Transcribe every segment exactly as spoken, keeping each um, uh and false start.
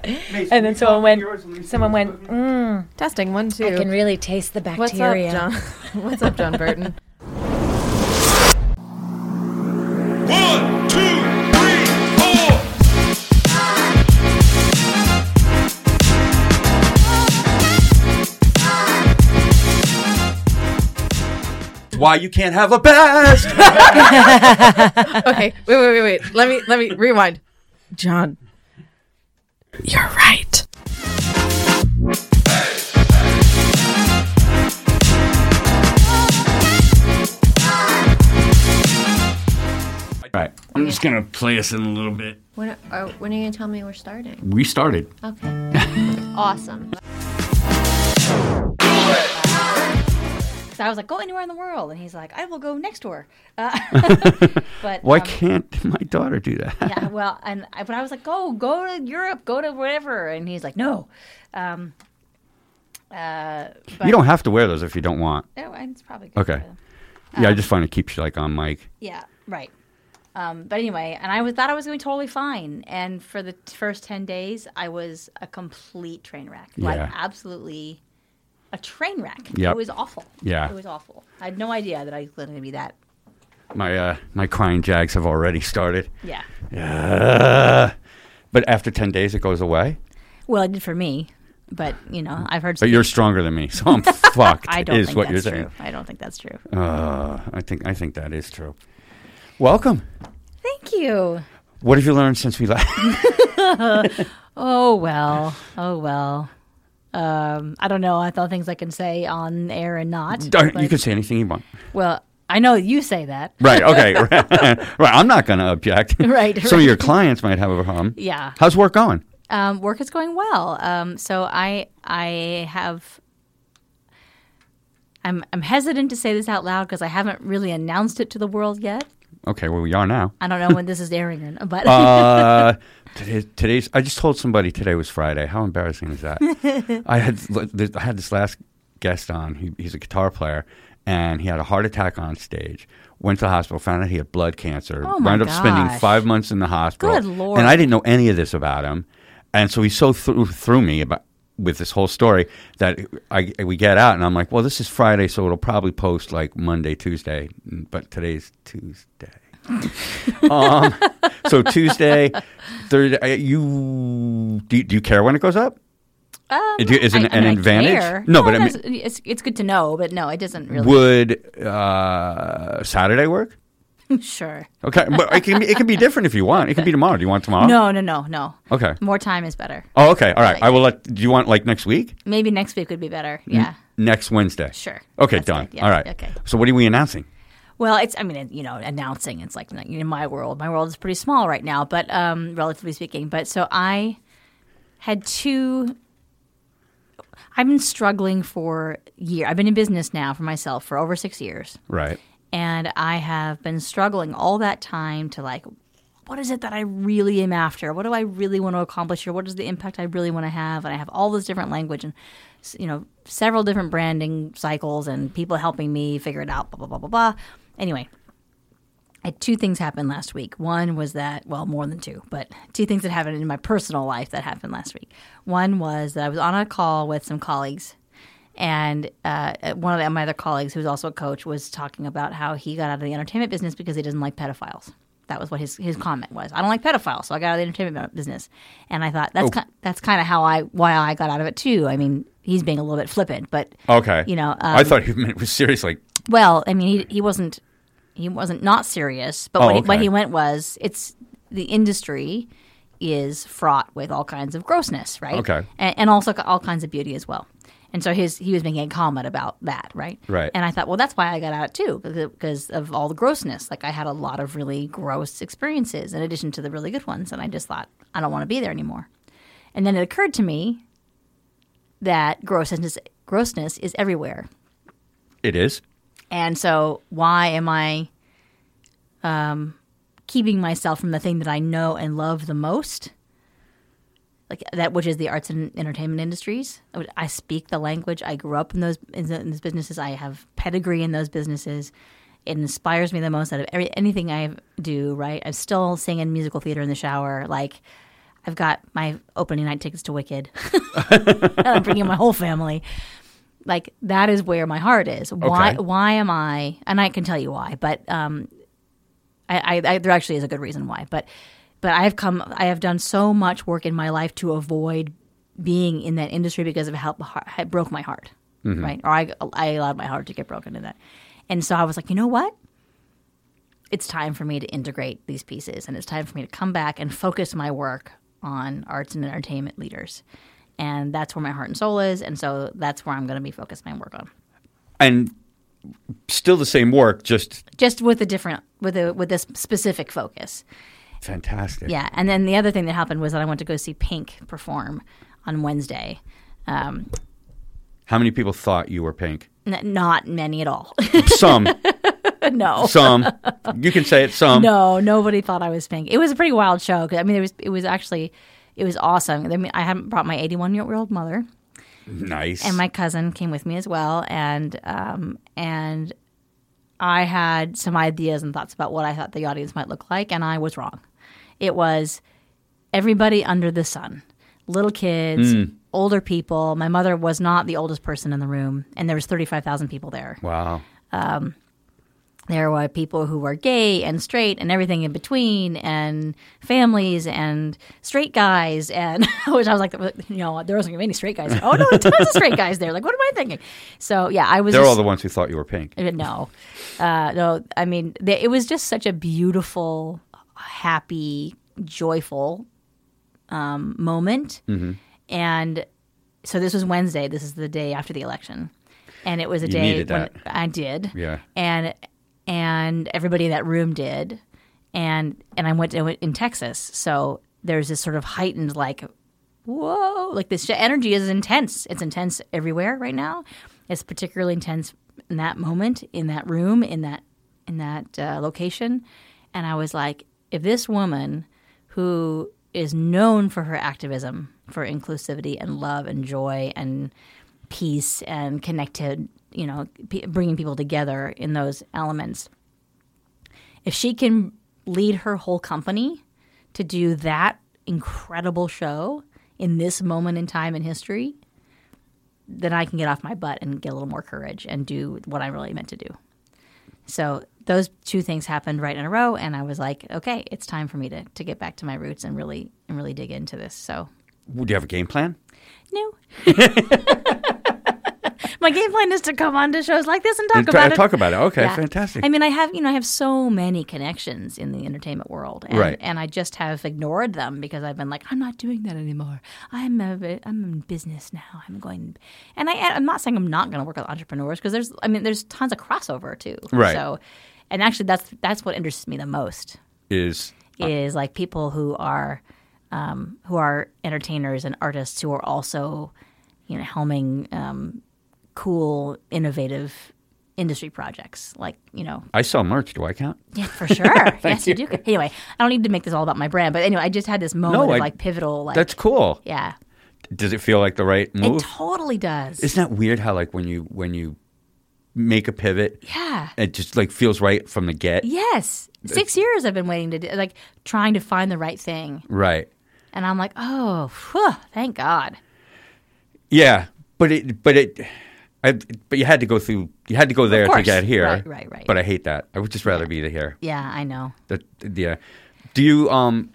And then someone went, someone went, mm, Testing, one, two. I can really taste the bacteria. What's up, John? What's up, John Burton? One, two, three, four. Why you can't have a best? Okay, wait, wait, wait, wait. Let me, let me rewind. John, you're right. All right, I'm just gonna play us in a little bit. When are, when are you going to tell me we're starting? We started. Okay. Awesome. So I was like, go anywhere in the world. And he's like, I will go next door. Uh, but Why um, can't my daughter do that? yeah, well, and I, but I was like, go, go to Europe, go to wherever. And he's like, no. Um, uh, but, You don't have to wear those if you don't want. Oh, it's probably good. Okay. for them. Yeah, I Um, just find it keeps you like on mic. Yeah, right. Um, but anyway, and I was, thought I was going to be totally fine. And for the t- first ten days, I was a complete train wreck. Like, Yeah. absolutely a train wreck. Yep. It was awful. Yeah. It was awful. I had no idea that I was going to be that. My uh, my crying jags have already started. Yeah. Yeah. But after ten days, it goes away. Well, it did for me. But, you know, I've heard... But you're stronger than me, so I'm fucked. I don't is think what that's you're true. saying. I don't think that's true. Uh, I think I think that is true. Welcome. Thank you. What have you learned since we left? Oh, well. Oh, well. Um, I don't know. I thought things I can say on air and not. Don't- but- you can say anything you want. Well, I know you say that. Right. Okay. right. I'm not going to object. Right, Some of right. your clients might have a problem. Yeah. How's work going? Um, work is going well. Um, so I I have I'm I'm hesitant to say this out loud because I haven't really announced it to the world yet. Okay. Well, we are now. I don't know when this is airing, or not, but uh, today, today's. I just told somebody today was Friday. How embarrassing is that? I had I had this last guest on. He, he's a guitar player, and he had a heart attack on stage. Went to the hospital, found out he had blood cancer. Oh, my wound up spending gosh. five months in the hospital. Good Lord. And I didn't know any of this about him, and so he so threw through me about with this whole story that I we get out, and I'm like, well, this is Friday, so it'll probably post like Monday, Tuesday, but today's Tuesday. um, so Tuesday, Thursday, you do, do you care when it goes up? um, Do you- is it I- an, I mean, I an advantage? care. No, but I mean, that's- it's it's good to know, but no, it doesn't really. would uh, Saturday work? Sure. Okay, but it can be, it can be different if you want. It can be tomorrow. Do you want tomorrow? No, no, no, no. Okay. More time is better. Oh, okay. All right. I will let. Do you want like next week? Maybe next week would be better. Yeah. Next Wednesday. Sure. Okay, That's done. good. Yeah, All right. okay. So what are we announcing? Well, it's, I mean, it, you know, announcing, it's like, in my world, my world is pretty small right now, but um, relatively speaking. But so I had two, I've been struggling for a year. I've been in business now for myself for over six years. Right. And I have been struggling all that time to like, what is it that I really am after? What do I really want to accomplish here? What is the impact I really want to have? And I have all this different language and, you know, several different branding cycles and people helping me figure it out, blah, blah, blah, blah, blah. Anyway, I had two things happen last week. One was that, well, more than two, but two things that happened in my personal life that happened last week. One was that I was on a call with some colleagues, and uh, one of my other colleagues, who's also a coach, was talking about how he got out of the entertainment business because he doesn't like pedophiles. That was what his, his comment was. I don't like pedophiles, so I got out of the entertainment business. And I thought that's Oh. kind, that's kind of how I why I got out of it too. I mean, he's being a little bit flippant, but Okay. you know, um, I thought he meant it was serious. Like, well, I mean, he he wasn't he wasn't not serious, but Oh, what, he, what okay. he went was it's the industry is fraught with all kinds of grossness, right? Okay. and, and also all kinds of beauty as well. And so his he was making a comment about that, right? Right. And I thought, well, that's why I got out too, because, because of all the grossness. Like I had a lot of really gross experiences in addition to the really good ones, and I just thought I don't want to be there anymore. And then it occurred to me that grossness grossness is everywhere. it is. And so why am I um, keeping myself from the thing that I know and love the most? Like that, which is the arts and entertainment industries. I, would, I speak the language. I grew up in those in, the, in those businesses. I have pedigree in those businesses. It inspires me the most out of every, anything I do. Right, I'm still singing musical theater in the shower. Like I've got my opening night tickets to Wicked. And I'm bringing my whole family. Like, that is where my heart is. Why? Okay. Why am I? And I can tell you why, but um, I, I, I there actually is a good reason why. But but I have come. I have done so much work in my life to avoid being in that industry because of how it broke my heart, Mm-hmm. right? Or I I allowed my heart to get broken in that, and so I was like, you know what? It's time for me to integrate these pieces, and it's time for me to come back and focus my work on arts and entertainment leaders. And that's where my heart and soul is, and so that's where I'm going to be focusing my work on. And still the same work, just Just with a different, with a with this specific focus. fantastic. Yeah, and then the other thing that happened was that I went to go see Pink perform on Wednesday. Um, How many people thought you were Pink? n- not many at all. Some. no, Some. You can say it, some. no, nobody thought I was Pink. It was a pretty wild show. 'Cause, I mean, it was it was actually it was awesome. I mean, I hadn't brought my eighty-one year old mother. Nice. And my cousin came with me as well, and um, and I had some ideas and thoughts about what I thought the audience might look like, and I was wrong. It was everybody under the sun, little kids, older people. My mother was not the oldest person in the room, and there was thirty-five thousand people there. Wow. There were people who were gay and straight and everything in between, and families and straight guys, and which I was like, you know, there wasn't going to be any straight guys. Oh no, tons of straight guys there. Like, what am I thinking? So yeah, I was. They're just, all the ones who thought you were Pink. Uh, No, uh, no. I mean, they, it was just such a beautiful, happy, joyful um, moment. Mm-hmm. And so this was Wednesday. This is the day after the election, and it was a You day needed when that. I did. Yeah. And and everybody in that room did, and and I went to in Texas, so there's this sort of heightened like, whoa, like this energy is intense. It's intense everywhere right now. It's particularly intense in that moment, in that room, in that in that uh, location. And I was like, if this woman who is known for her activism for inclusivity and love and joy and peace and connected, you know, p- bringing people together in those elements, if she can lead her whole company to do that incredible show in this moment in time in history, then I can get off my butt and get a little more courage and do what I'm really meant to do. So those two things happened right in a row, and I was like, okay, it's time for me to, to get back to my roots and really and really dig into this. So Do you have a game plan? no. My game plan is to come on to shows like this and talk And t- about it. Talk about it. Okay, Yeah. fantastic. I mean, I have you know I have so many connections in the entertainment world, and, Right. and I just have ignored them because I've been like, I'm not doing that anymore. I'm a, I'm in business now. I'm going, and I I'm not saying I'm not going to work with entrepreneurs because there's I mean there's tons of crossover too. Right. So, and actually that's that's what interests me the most Is is like people who are um, who are entertainers and artists who are also you know helming um, cool, innovative industry projects. Like you know, I sell merch. Do I count? yeah, for sure. Yes, you. do. Anyway, I don't need to make this all about my brand, but anyway, I just had this moment No, of I- like pivotal. Like, That's cool. yeah, Does it feel like the right move? it totally does. Isn't that weird how like when you when you make a pivot, yeah. it just like feels right from the get? Yes. Six years I've been waiting to do, like trying to find the right thing, Right. and I'm like, oh, whew, thank God. Yeah, but it but it I, but you had to go through you had to go there to course. get here. Right, right, right. But I hate that. I would just rather be here. Yeah, I know. That yeah. Do you um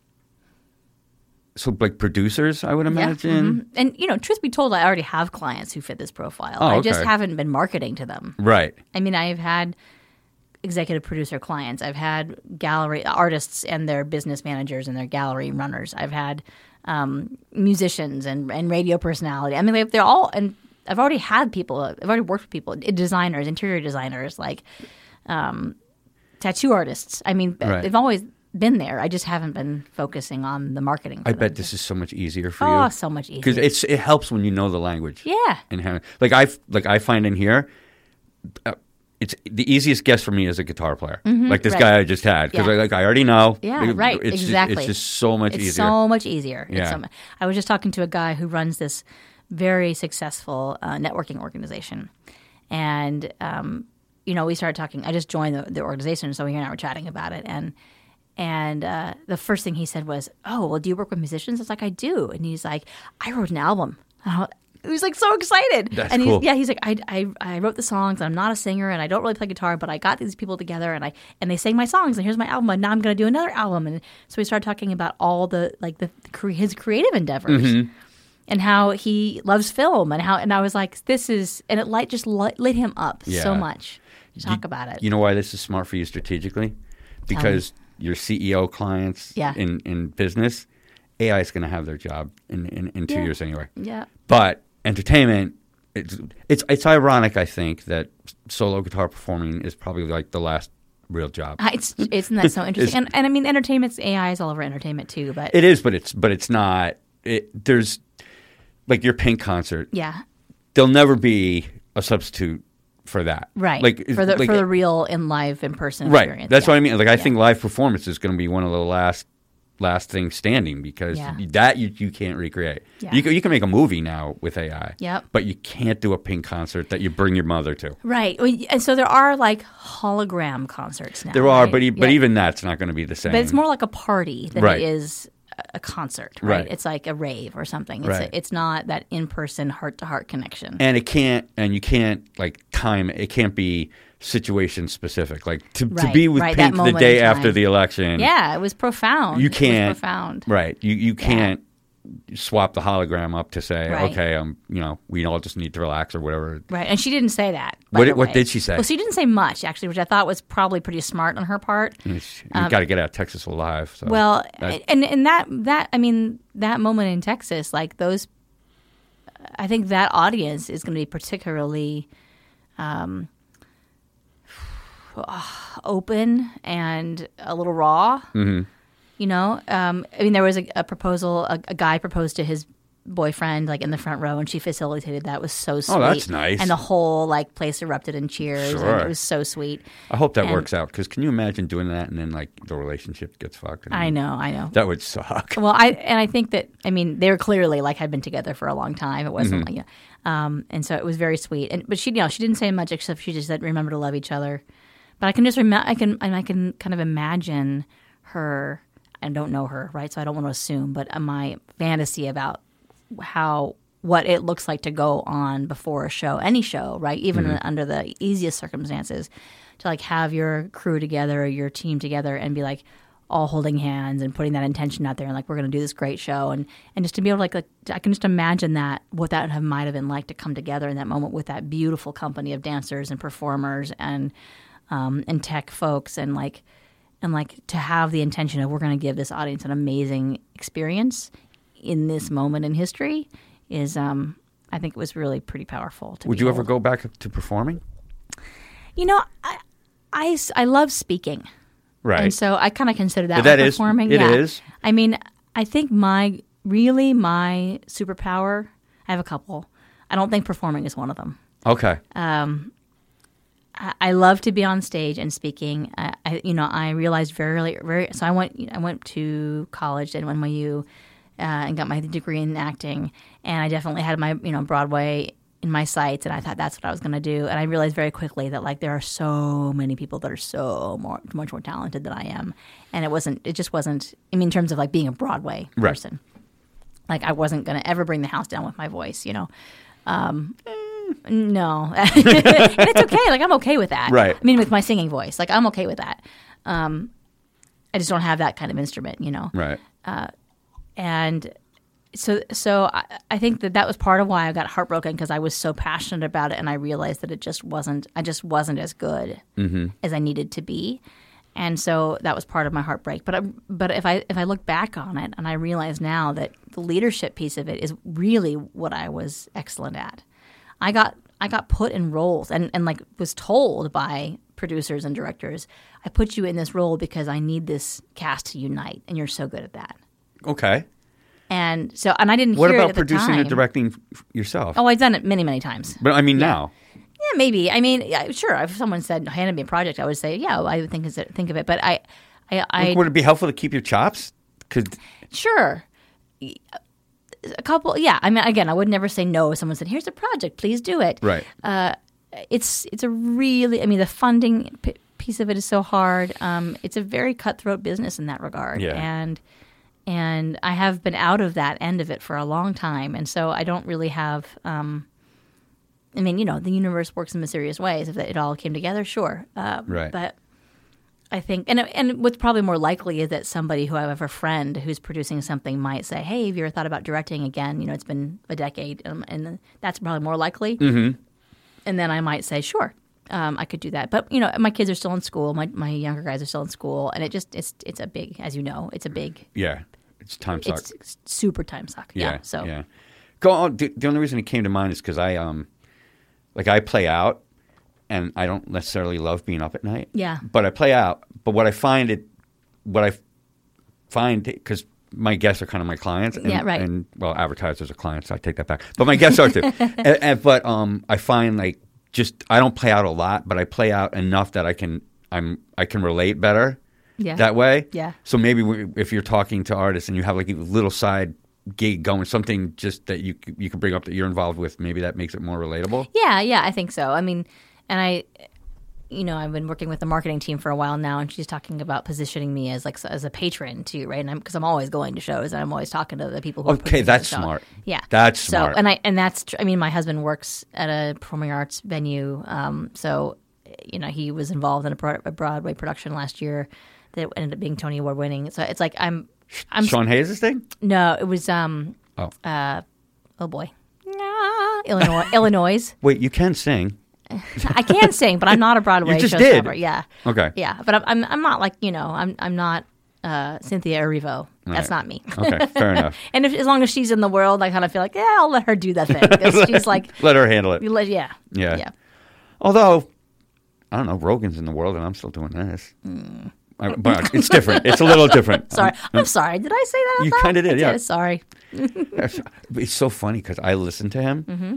so like producers, I would imagine? Yeah. mhm. And you know, truth be told, I already have clients who fit this profile. Oh, I just okay. haven't been marketing to them. Right. I mean, I've had executive producer clients. I've had gallery artists and their business managers and their gallery runners. I've had um, musicians and, and radio personality. I mean, they, they're all, and I've already had people, I've already worked with people, designers, interior designers, like um, tattoo artists. I mean, Right. they've always been there. I just haven't been focusing on the marketing. I for bet them. this is so much easier for Oh, you. so much easier. Because it's it helps when you know the language. Yeah. And how, like I like I find in here, uh, it's the easiest guess for me is a guitar player, like this right. guy I just had, because Yeah. like I already know. Yeah, Like, right. It's exactly. Just, it's just so much it's easier. so much easier. It's Yeah. so mu- I was just talking to a guy who runs this very successful uh, networking organization, and um, you know, we started talking. I just joined the, the organization, so he and I were chatting about it, and And uh, the first thing he said was, "Oh, well, do you work with musicians?" I was like, "I do." And he's like, "I wrote an album." He was like so excited. That's and he's, cool. yeah, he's like, I, I I wrote the songs. I'm not a singer, and I don't really play guitar, but I got these people together, and I and they sang my songs. And here's my album. And now I'm going to do another album. And so we started talking about all the like the cre- his creative endeavors. Mm-hmm. And how he loves film, and how, and I was like, "This is," and it light just lit, lit him up Yeah. so much. to Talk You- about it. You know why this is smart for you strategically? Because your C E O clients Yeah. in, in business, A I is going to have their job in, in, in two Yeah. years anyway. Yeah, But entertainment, it's, it's it's ironic, I think, that solo guitar performing is probably like the last real job. Uh, it's isn't that so interesting? and, and I mean, entertainment's A I is all over entertainment too. But It is, but it's but it's not. It, there's like your Pink concert. yeah, There'll never be a substitute for that. right. Like for the like, for the real in live in person right. experience. That's yeah. what I mean. Like I Yeah. think live performance is going to be one of the last last things standing because Yeah. that you you can't recreate. Yeah. You can, you can make a movie now with A I. Yep. But you can't do a Pink concert that you bring your mother to. Right. Well, y- and so there are like hologram concerts now. There are, right? but e- but Yeah. even that's not going to be the same. But it's more like a party than Right. it is a- a concert, right? Right. It's like a rave or something. It's, Right. a, it's not that in-person heart-to-heart connection. and it can't and you can't like time it can't be situation specific like to, to Right, be with right, that Pink the moment day in after time. the election. yeah, it was profound. You It was can't- profound. Right. You you can't swap the hologram up to say, Right. okay, um, you know, we all just need to relax or whatever. Right, and she didn't say that. by What the did- what way. did she say? Well, she didn't say much actually, which I thought was probably pretty smart on her part. You got to get out of Texas alive. So Um, Well, that- and and that that I mean that moment in Texas, like those, I think that audience is going to be particularly um, open and a little raw. Mm-hmm. You know, um, I mean, there was a, a proposal. A, a guy proposed to his boyfriend, like in the front row, and she facilitated that. It was so sweet. Oh, that's nice. And the whole like place erupted in cheers. And Sure. it was so sweet. I hope that and- works out because can you imagine doing that and then like the relationship gets fucked? I know, I know. That would suck. Well, I and I think that I mean they were clearly like had been together for a long time. It wasn't Mm-hmm. like, um, and so it was very sweet. And but she, you know, she didn't say much except she just said, "Remember to love each other." But I can just remember, I can and I can kind of imagine her. I don't know her, right? So I don't want to assume, but uh, my fantasy about how what it looks like to go on before a show, any show, right? Even Mm-hmm. under the easiest circumstances, to like have your crew together, your team together, and be like all holding hands and putting that intention out there, and like we're going to do this great show, and and just to be able to like, like I can just imagine that what that have, might have been like to come together in that moment with that beautiful company of dancers and performers and um, and tech folks and like. And like to have the intention of we're going to give this audience an amazing experience in this moment in history is, um, I think it was really pretty powerful. To Would you ever behold. go back to performing? You know, I, I, s- I love speaking. Right. And so I kind of consider that, But that like is- performing. it yeah. is. I mean, I think my, really my superpower, I have a couple. I don't think performing is one of them. Okay. I I love to be on stage and speaking. I, I you know, I realized very, early- very. So I went, I went to college at N Y U uh, and got my degree in acting, and I definitely had my, you know, Broadway in my sights, and I thought that's what I was going to do. And I realized very quickly that like there are so many people that are so more, much more talented than I am, and it wasn't, it just wasn't. I mean, in terms of like being a Broadway Right. person, like I wasn't going to ever bring the house down with my voice, you know. Um, no, and it's okay. Like I'm okay with that. Right. I mean, with my singing voice, like I'm okay with that. Um, I just don't have that kind of instrument, you know. Right. And so, so I, I think that that was part of why I got heartbroken because I was so passionate about it, and I realized that it just wasn't. I just wasn't as good as I needed to be, and so that was part of my heartbreak. But I, but if I if I look back on it, and I realize now that the leadership piece of it is really what I was excellent at. I got I got put in roles and, and like was told by producers and directors, I put you in this role because I need this cast to unite, and you're so good at that. Okay. And so, and I didn't What hear it about at the producing time. and directing f- yourself? Oh, I've done it many, many times. But I mean now. Yeah, maybe. I mean, yeah, sure. If someone said handed me a project, I would say, yeah, I would think think of it. But I, I, I Would it be helpful to keep your chops? Could sure. A couple, yeah. I mean, again, I would never say no if someone said, "Here's a project, please do it." right. It's it's a really, I mean, the funding p- piece of it is so hard. Um, it's a very cutthroat business in that regard, Yeah. and and I have been out of that end of it for a long time, and so I don't really have. Um, I mean, you know, the universe works in mysterious ways. If it all came together, sure, uh, Right. But I think, and and what's probably more likely is that somebody who I have a friend who's producing something might say, "Hey, have you ever thought about directing again? You know, it's been a decade," um, and that's probably more likely. Mm-hmm. And then I might say, "Sure, um, I could do that." But you know, my kids are still in school. My my younger guys are still in school, and it just it's it's a big, as you know, it's a big, Yeah, it's time suck. it's, it's super time suck. Yeah. yeah, So yeah. Go on. The, the only reason it came to mind is because I um, like I play out, and I don't necessarily love being up at night. Yeah. But I play out. But what I find it, what I find, because my guests are kind of my clients. And, Yeah, right. And, well, advertisers are clients, so I take that back. But my guests are too. and, and, but um, I find, like, just, I don't play out a lot, but I play out enough that I can, I'm, I can relate better yeah, that way. Yeah. So maybe we, if you're talking to artists and you have, like, a little side gig going, something just that you you can bring up that you're involved with, maybe that makes it more relatable. Yeah, yeah, I think so. I mean, and I, you know, I've been working with the marketing team for a while now, and she's talking about positioning me as like as a patron too, right? And because I'm, I'm always going to shows, and I'm always talking to the people who. Are Okay, putting that's the show. smart. Yeah, That's so, smart. and I and that's tr- I mean, my husband works at a performing arts venue, um, so you know he was involved in a, Broad- a Broadway production last year that ended up being Tony Award winning. So it's like I'm, I'm Sean Hayes' thing? no, it was um, Oh. uh, oh boy, nah, Illinois, Illinois. Wait, you can sing. I can sing, but I'm not a Broadway You just showstopper. did. Yeah. Okay. Yeah, but I'm, I'm I'm not like you know I'm I'm not uh, Cynthia Erivo. That's Right. not me. Okay, fair enough. And if, as long as she's in the world, I kind of feel like yeah, I'll let her do that thing because she's like Let her handle it. you let- yeah Yeah. yeah. Although, I don't know, Rogan's in the world and I'm still doing this. I, but it's different. It's a little different. Sorry, I'm sorry. Did I say that? out You loud? kinda did, I yeah. Sorry. It's so funny because I listened to him. Mm-hmm.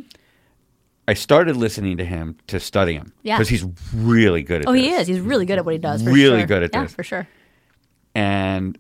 I started listening to him to study him. Yeah. Because he's really good at Oh, this. he is. He's really good at what he does. For Really sure. good at yeah, this. for sure. And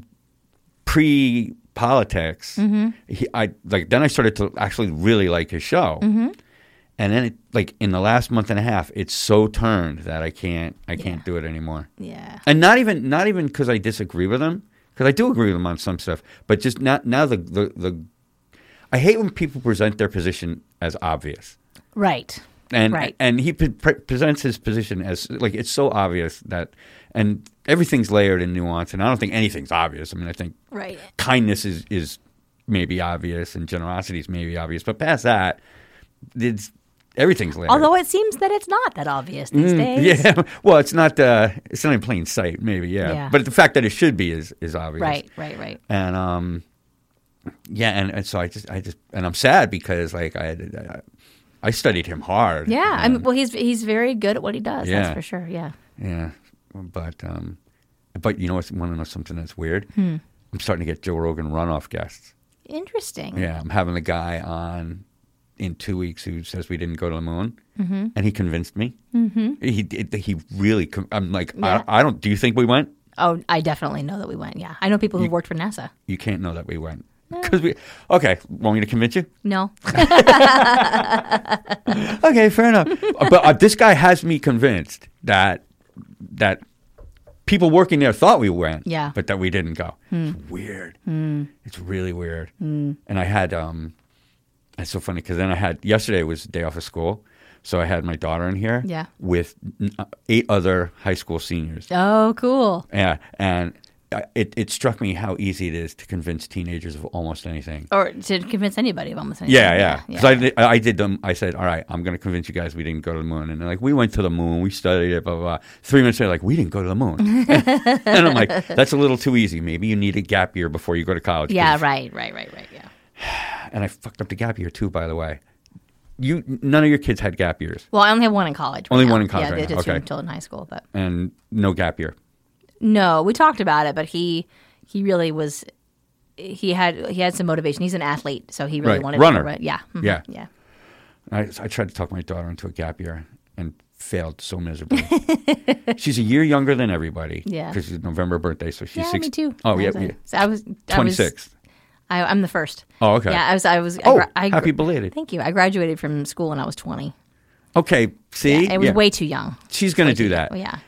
pre politics, Mm-hmm. he, I like then I started to actually really like his show. Mm-hmm. And then, it, like in the last month and a half, it's so turned that I can't, I can't do it anymore. Yeah. And not even, not even because I disagree with him, because I do agree with him on some stuff. But just not now the, the the, I hate when people present their position as obvious. Right. And Right. and he pre- pre- presents his position as like it's so obvious that, and everything's layered in nuance. And I don't think anything's obvious. I mean, I think Right. kindness is is maybe obvious and generosity is maybe obvious, but past that, it's everything's layered. Although it seems that it's not that obvious these days. Mm, yeah, well, it's not. Uh, it's not in plain sight, maybe. Yeah. Yeah. But the fact that it should be is is obvious. Right. Right. Right. And um, yeah, and, and so I just I just and I'm sad because like I I, I studied him hard. Yeah. I mean, and- well, he's he's very good at what he does. Yeah. That's for sure. Yeah. yeah, but um, but you know what? Want to know something that's weird? Hmm. I'm starting to get Joe Rogan runoff guests. Interesting. Yeah, I'm having a guy on in two weeks who says we didn't go to the moon, Mm-hmm. and he convinced me. Mm-hmm. He did- he really. con- I'm like Yeah. I, I don't. Do you think we went? Oh, I definitely know that we went. Yeah, I know people who You- worked for NASA. You can't know that we went because we. Okay, want me to convince you? No. Okay, fair enough. Uh, but uh, this guy has me convinced that that people working there thought we went, Yeah. but that we didn't go. It's weird. It's really weird. And I had um, it's so funny because then I had yesterday was the day off of school, so I had my daughter in here, Yeah. with n- uh, eight other high school seniors. Oh, cool. Yeah, and I- it it struck me how easy it is to convince teenagers of almost anything. Or to convince anybody of almost anything. Yeah, yeah. yeah. Because I, did- I did them. I said, "All right, I'm going to convince you guys we didn't go to the moon." And they're like, "We went to the moon. We studied it." Blah blah. blah. Three minutes later, like, "We didn't go to the moon." And I'm like, "That's a little too easy. Maybe you need a gap year before you go to college." Yeah, 'Cause- right, right, right, right. Yeah. And I fucked up the gap year too, by the way. You none of your kids had gap years, Well, I only have one in college. right Only now. one in college Yeah, right they now. just Okay. until in high school, but and no gap year. no, we talked about it, but he he really was. He had he had some motivation. He's an athlete, so he really Right. wanted Runner. to. Run. Yeah, mhm, Yeah. yeah. I, I tried to talk my daughter into a gap year and failed so miserably. She's a year younger than everybody. Yeah. because she's November birthday, so she's Yeah, six. me too. Oh I yeah, was, uh, yeah. so I was I was- twenty-six. I, I'm the first. Oh, okay. Yeah, I was. I was. I Oh, gra- I, happy belated. Thank you. I graduated from school when I was twenty. Okay, see, Yeah, it was Yeah. way too young. She's going to Way do too that. young. Yeah.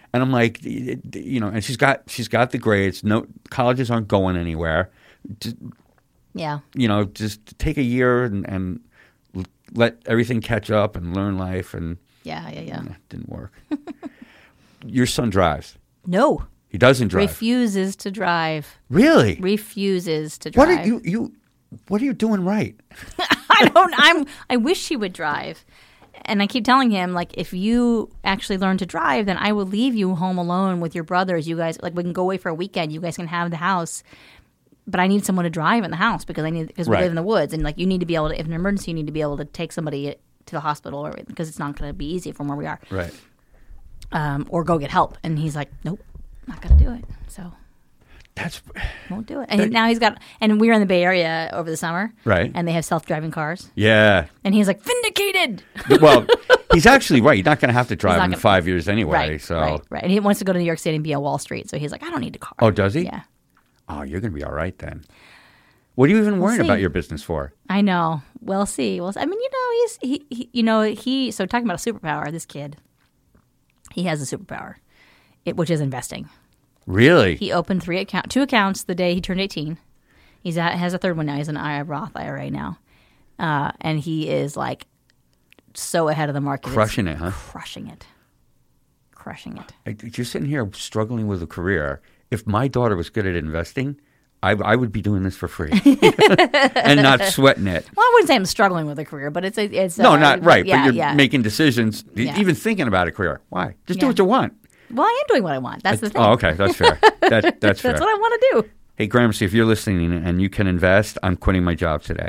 And I'm like, you know, and she's got she's got the grades. No colleges aren't going anywhere. Just, Yeah. you know, just take a year and, and let everything catch up and learn life. And Yeah, yeah, yeah. it didn't work. Your son drives. No. He doesn't drive. Refuses to drive. Really? Refuses to What drive. are you you? What are you doing right? I don't. I'm. I wish he would drive, and I keep telling him like, if you actually learn to drive, then I will leave you home alone with your brothers. You guys, like, we can go away for a weekend. You guys can have the house, but I need someone to drive in the house because I need because we Right. live in the woods, and like you need to be able to, if an emergency, you need to be able to take somebody to the hospital, or because it's not going to be easy from where we are, Right. um, or go get help. And he's like, nope, not going to do it. So. That's Won't do it. And now he's got, and we were in the Bay Area over the summer. Right. And they have self-driving cars. yeah. And he's like, vindicated. Well, he's actually right. You're not going to have to drive not in gonna- five years anyway. Right, so. right, right. And he wants to go to New York City and be on Wall Street. So he's like, I don't need a car. Oh, does he? Yeah. Oh, you're going to be all right then. What are you even worrying see. about your business for? I know. We'll see. Well, I mean, you know, he's, he, he, you know, he, so talking about a superpower, this kid, he has a superpower, it, which is investing. Really? He opened three account, two accounts the day he turned eighteen. He's at, has a third one now. He's an I R A Roth I R A now. Uh, and he is like so ahead of the market. It's Crushing it, huh? Crushing it. Crushing it. I- You're sitting here struggling with a career. If my daughter was good at investing, I, I would be doing this for free and not sweating it. Well, I wouldn't say I'm struggling with a career, but it's a, it's No, uh, not right. Yeah, but you're yeah. making decisions, e- Yeah. even thinking about a career. Why? Just do Yeah. what you want. Well, I am doing what I want. That's the thing. Oh, okay. That's fair. That, that's fair. That's what I want to do. Hey, Gramercy, if you're listening and you can invest, I'm quitting my job today.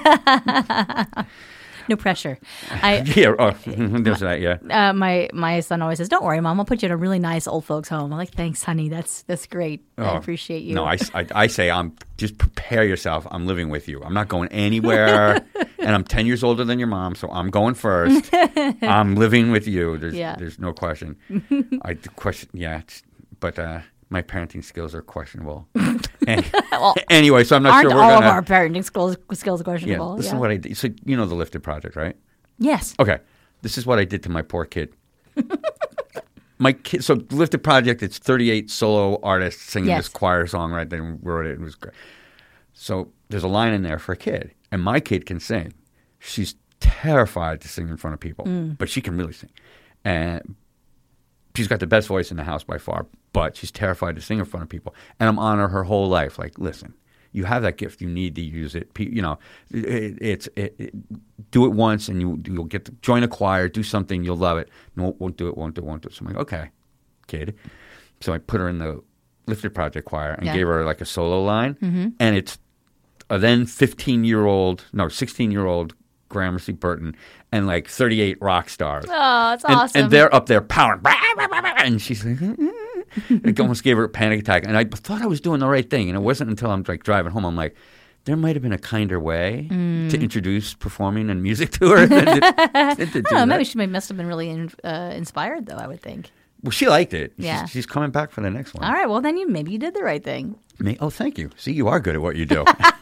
No pressure. I yeah. Oh, there's that. Yeah. uh, my my son always says, "Don't worry, Mom. I'll put you in a really nice old folks home." I'm like, "Thanks, honey. That's that's great. I Oh, appreciate you." No, I, I, I say I'm just prepare yourself. I'm living with you. I'm not going anywhere, and I'm ten years older than your mom, so I'm going first. I'm living with you. There's Yeah. there's no question. I the question, yeah, it's, but uh, my parenting skills are questionable. Any- anyway, so I'm not Aren't sure we're all gonna. of our parenting skills skills yeah, questionable? listen to what I did. So you know the Lifted Project, right? Yes. Okay, this is what I did to my poor kid. My kid. So Lifted Project, it's thirty-eight solo artists singing Yes. this choir song, right? They wrote it. It was great. So there's a line in there for a kid, and my kid can sing. She's terrified to sing in front of people, Mm. but she can really sing. And she's got the best voice in the house by far, but she's terrified to sing in front of people. And I'm on her her whole life. Like, listen, you have that gift. You need to use it. Pe- You know, it, it's it, it, do it once, and you you'll get to join a choir, do something, you'll love it. No, won't do it, won't do it, won't do it. So I'm like, okay, kid. So I put her in the Lifted Project choir and Yeah. gave her like a solo line, and it's a then fifteen year old, no, sixteen year old Gramercy Burton and like thirty-eight rock stars. Oh, it's And, awesome. and they're up there powering. And she's like, it almost gave her a panic attack. And I thought I was doing the right thing. And it wasn't until I'm like driving home, I'm like, there might have been a kinder way Mm. to introduce performing and music to her. than to, than to do I don't know, maybe that. she may, must have been really in, uh, inspired, though. I would think. Well, she liked it. Yeah. She's, she's coming back for the next one. All right. Well, then you maybe you did the right thing. Me? Oh, thank you. See, you are good at what you do.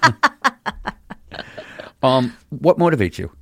um, what motivates you?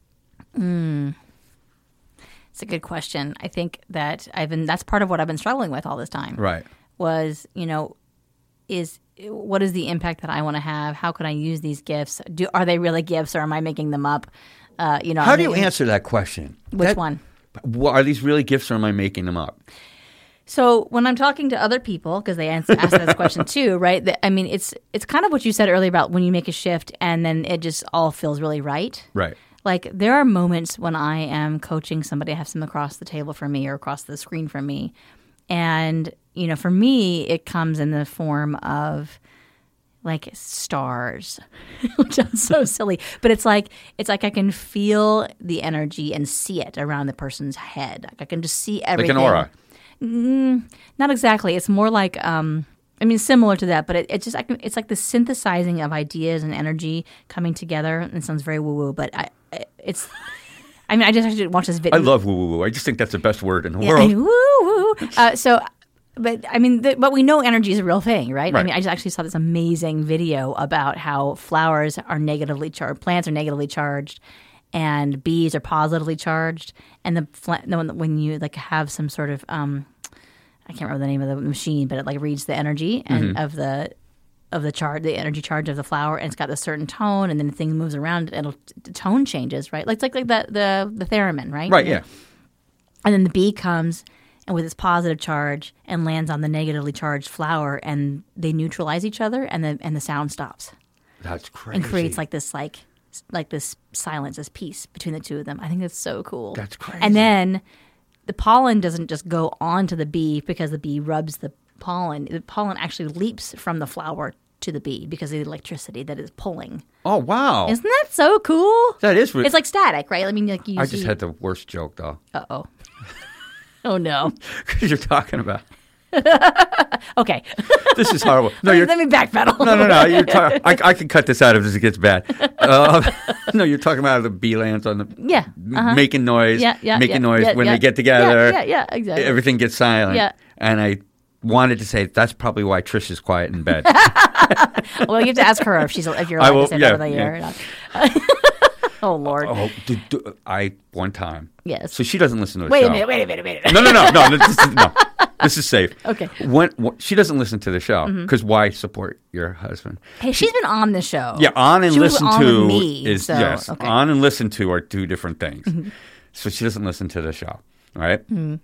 It's a good question. I think that I've been. That's part of what I've been struggling with all this time. Right. Was you know, is what is the impact that I want to have? How can I use these gifts? Do are they really gifts, or am I making them up? Uh, you know. How are do you they- answer that question? Which That- one? Wha- Are these really gifts or am I making them up? So when I'm talking to other people, because they ask, ask this question too, right? That, I mean, it's it's kind of what you said earlier about when you make a shift and then it just all feels really right. Right. Like there are moments when I am coaching somebody, I have some across the table from me or across the screen from me, and you know, for me, it comes in the form of like stars, which sounds so silly, but it's like it's like I can feel the energy and see it around the person's head. Like I can just see Like everything. an aura. Not exactly. It's more like, um, I mean, similar to that, but it, it's just, I can, it's like the synthesizing of ideas and energy coming together. And it sounds very woo woo, but I, I- it's, I mean, I just actually watched this I video. love woo woo woo. I just think that's the best word in the Yeah, world. I mean, woo woo. Uh, so, but I mean, the, but we know energy is a real thing, right? I Right. mean, I just actually saw this amazing video about how flowers are negatively charged, plants are negatively charged, and bees are positively charged. And the fla- the one that when you like have some sort of um, I can't remember the name of the machine, but it like reads the energy and Mm-hmm. of the of the charge, the energy charge of the flower, and it's got a certain tone, and then the thing moves around, and it'll, the tone changes, right? Like it's like like the the the theremin, right? Right. Yeah. And then the bee comes and with its positive charge and lands on the negatively charged flower, and they neutralize each other, and the and the sound stops That's crazy. and creates like this like like this silence, this peace between the two of them. I think that's so cool. That's crazy. And then the pollen doesn't just go onto the bee because the bee rubs the pollen. The pollen actually leaps from the flower to the bee because of the electricity that is pulling. Oh wow. Isn't that so cool? That is. Re- It's like static, right? I mean, like you I see. just had the worst joke though. Uh oh. Oh no. Because you're talking about. Okay. This is horrible. No, you're. Let me backpedal. No, no, no. You're talking. I, I can cut this out if this gets bad. Uh, no, you're talking about the bee lands on the Yeah. Uh-huh. making noise, Yeah, yeah, making yeah, noise yeah, when yeah. they get together. Yeah, yeah, yeah, exactly. Everything gets silent. Yeah. And I wanted to say that's probably why Trish is quiet in bed. Well, you have to ask her if she's if you're I allowed will- to say yeah, that on the yeah. air or not. Oh Lord. oh, dude, dude, I one time. Yes. So she doesn't listen to the Wait show. a minute. Wait a minute. Wait a minute. No, no, no, no. no, this is, no. This is safe. Okay. When, when she doesn't listen to the show Mm-hmm. because why support your husband? Hey, she's been on the show. Yeah, on and She was listen on to with me, is so, yes. okay. On and listen to are two different things. Mm-hmm. So she doesn't listen to the show, right?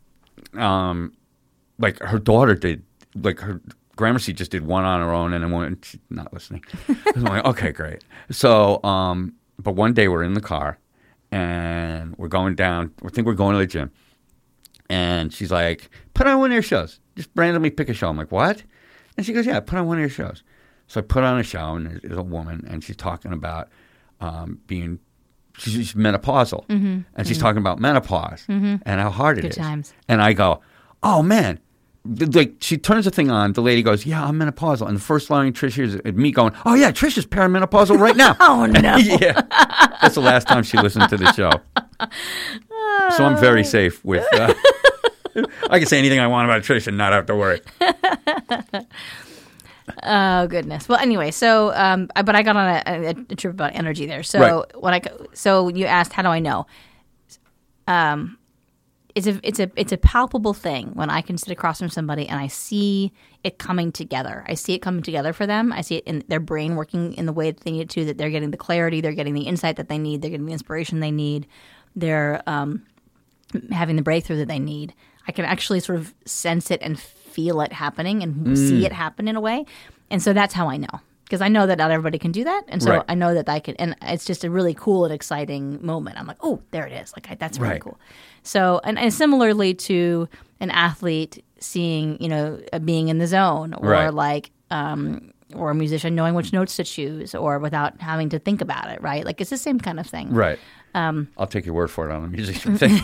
Um, like her daughter did. Like her Gramercy just did one on her own, and then one she's not listening. I'm like, okay, great. So, um, but one day we're in the car, and we're going down. I think we're going to the gym, and she's like, "Put on one of your shows. Just randomly pick a show." I'm like, "What?" And she goes, "Yeah, put on one of your shows." So I put on a show, and there's a woman, and she's talking about um, being, she's, she's menopausal, Mm-hmm. and she's talking about menopause and how hard it is. Good times. And I go, "Oh man." Like she turns the thing on, the lady goes, "Yeah, I'm menopausal," and the first line Trish hears is me going, "Oh yeah, Trish is perimenopausal right now." Oh no. Yeah, that's the last time she listened to the show. So I'm very safe with. Uh, I can say anything I want about Trish and not have to worry. Oh goodness. Well, anyway, so um, I- but I got on a, a, a trip about energy there. So Right. when I go- so you asked, how do I know? Um, it's a it's a it's a palpable thing when I can sit across from somebody and I see it coming together. I see it coming together for them. I see it in their brain working in the way that they need it to. That they're getting the clarity, they're getting the insight that they need, they're getting the inspiration they need, they're um, having the breakthrough that they need. I can actually sort of sense it and feel it happening and see it happen in a way. And so that's how I know. Because I know that not everybody can do that. And so Right. I know that I can, and it's just a really cool and exciting moment. I'm like, oh, there it is. Like, I, that's really Right. cool. So, and, and similarly to an athlete seeing, you know, uh, being in the zone, or Right. like, um, or a musician knowing which notes to choose, or without having to think about it, right? Like, it's the same kind of thing. Right. Um, I'll take your word for it on the musician thing.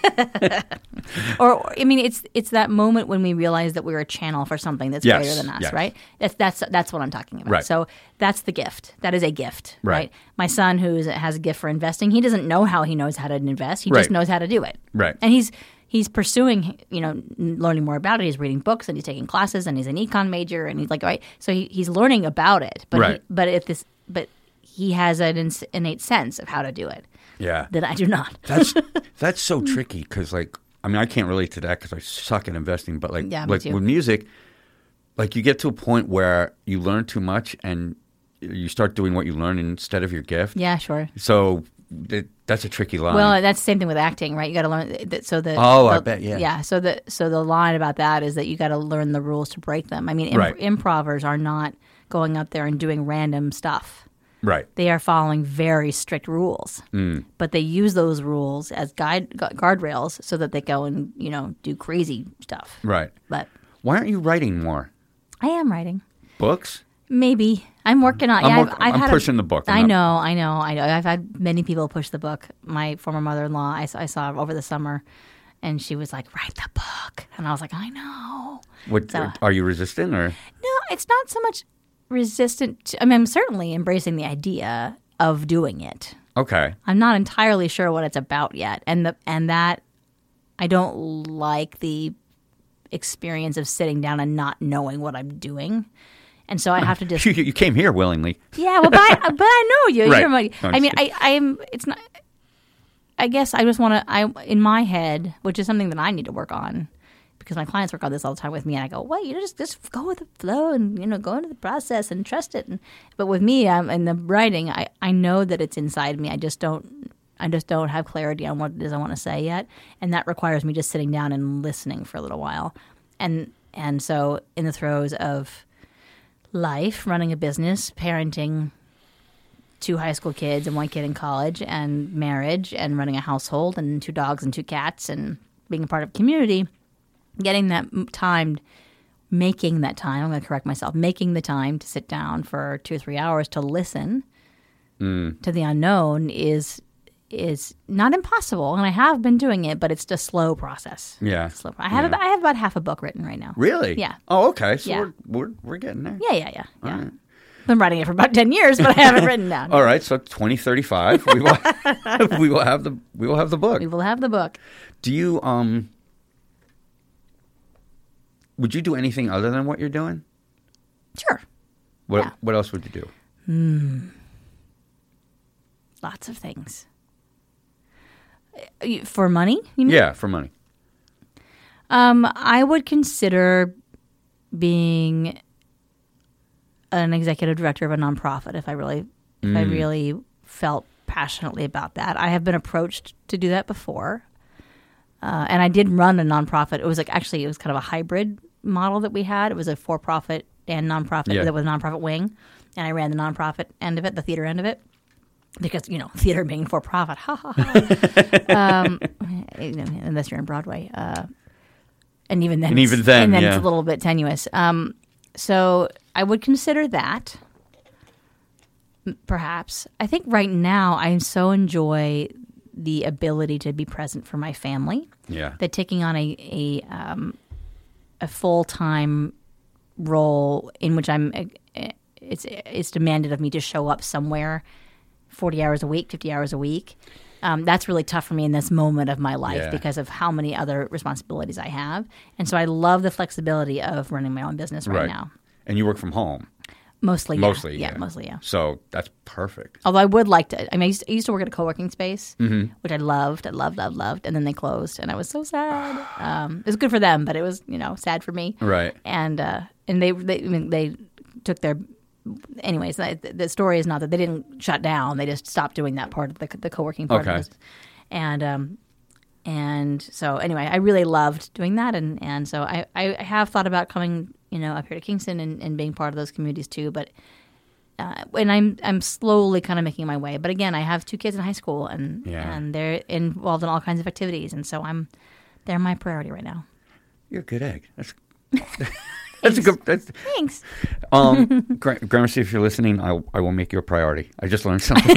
Or, or, I mean, it's it's that moment when we realize that we're a channel for something that's Yes, greater than us, yes. right? That's that's that's what I'm talking about. Right. So that's the gift. That is a gift, Right. right? My son, who is, has a gift for investing, he doesn't know how he knows how to invest. He Right. just knows how to do it, Right. And he's he's pursuing, you know, n- learning more about it. He's reading books and he's taking classes, and he's an econ major, and he's like, right. So he, he's learning about it, but Right. he, but if this, but he has an ins- innate sense of how to do it Yeah. that I do not. That's that's so tricky because, like, I mean, I can't relate to that because I suck at investing. But like, Yeah, me like too. with music, like you get to a point where you learn too much and you start doing what you learn instead of your gift. Yeah, sure. So it, that's a tricky line. Well, that's the same thing with acting, right? You got to learn. That, so the Oh, I the- bet, yeah. yeah. So the so the line about that is that you got to learn the rules to break them. I mean, imp- Right. improvers are not going up there and doing random stuff. right. They are following very strict rules, Mm. but they use those rules as guide gu- guardrails so that they go and you know do crazy stuff. Right. But Why aren't you writing more I am writing. books? Maybe I'm working on. I'm Yeah, work- I've, I've I'm had pushing a, the book. I I'm not- know, I know, I know. I've had many people push the book. My former mother-in-law, I, s- I saw over the summer, and she was like, "Write the book," and I was like, "I know." What, So- are you resistant or? No, it's not so much resistant. To, I mean, I'm certainly embracing the idea of doing it. Okay. I'm not entirely sure what it's about yet, and the and that I don't like the experience of sitting down and not knowing what I'm doing, and so I have to just You, you came here willingly. yeah. Well, but I, but I know you. Right. You're my, No, I'm I mean, just I I'm it's not. I guess I just want to. I in my head, which is something that I need to work on, because my clients work on this all the time with me, and I go, "Well, you know, just just go with the flow, and you know, go into the process and trust it." And, but with me, um, in the writing, I, I know that it's inside me. I just don't I just don't have clarity on what it is I want to say yet, and that requires me just sitting down and listening for a little while. And and so, in the throes of life, running a business, parenting two high school kids and one kid in college, and marriage, and running a household, and two dogs and two cats, and being a part of a community, getting that time, making that time, I'm going to correct myself, making the time to sit down for two or three hours to listen Mm. to the unknown is is not impossible, and I have been doing it, but it's a slow process. Yeah. It's a slow pro- I have Yeah. about, I have about half a book written right now. Really? Yeah. Oh, okay. So Yeah. we're, we're we're getting there. Yeah, yeah, yeah, yeah. right. Been writing it for about ten years, but I haven't written down. All right. So twenty thirty-five, we will we will have the we will have the book. We will have the book. Do you um? Would you do anything other than what you're doing? Sure. What Yeah. What else would you do? Lots of things. Uh, you- For money, you mean? Yeah, for money. Um, I would consider being an executive director of a nonprofit if I really, if I really felt passionately about that. I have been approached to do that before, uh, and I did run a nonprofit. It was like actually it was kind of a hybrid model that we had. It was a for-profit and nonprofit. Yeah. That was a nonprofit wing, and I ran the nonprofit end of it, the theater end of it. Because, you know, theater being for profit, ha ha ha. um, you know, unless you're on Broadway. Uh, and even then, And it's- even then, and then yeah. it's a little bit tenuous. Um, so I would consider that, m- perhaps. I think right now I so enjoy the ability to be present for my family Yeah. that taking on a a, um, a full time role in which I'm uh, it's it's demanded of me to show up somewhere forty hours a week, fifty hours a week. Um, that's really tough for me in this moment of my life Yeah. because of how many other responsibilities I have. And so I love the flexibility of running my own business right, now. And you work from home. Mostly, yeah. Mostly, yeah. yeah. Mostly, yeah. So that's perfect. Although I would like to, I mean, I used to, I used to work at a co-working space, Mm-hmm. which I loved, I loved, loved, loved, and then they closed, and I was so sad. Um, it was good for them, but it was, you know, sad for me. Right. And uh, and they they I mean, they took their, anyways. The, the story is not that they didn't shut down; they just stopped doing that part of the the co-working part. Okay. Of this. And um, and so anyway, I really loved doing that, and, and so I, I have thought about coming, you know, up here to Kingston and, and being part of those communities too, but. Uh, and I'm I'm slowly kind of making my way, but again, I have two kids in high school, and Yeah. and they're involved in all kinds of activities, and so I'm they're my priority right now. You're a good egg. That's that's a good. That's, Thanks. um, Gra- Gramercy, if you're listening, I I will make you a priority. I just learned something.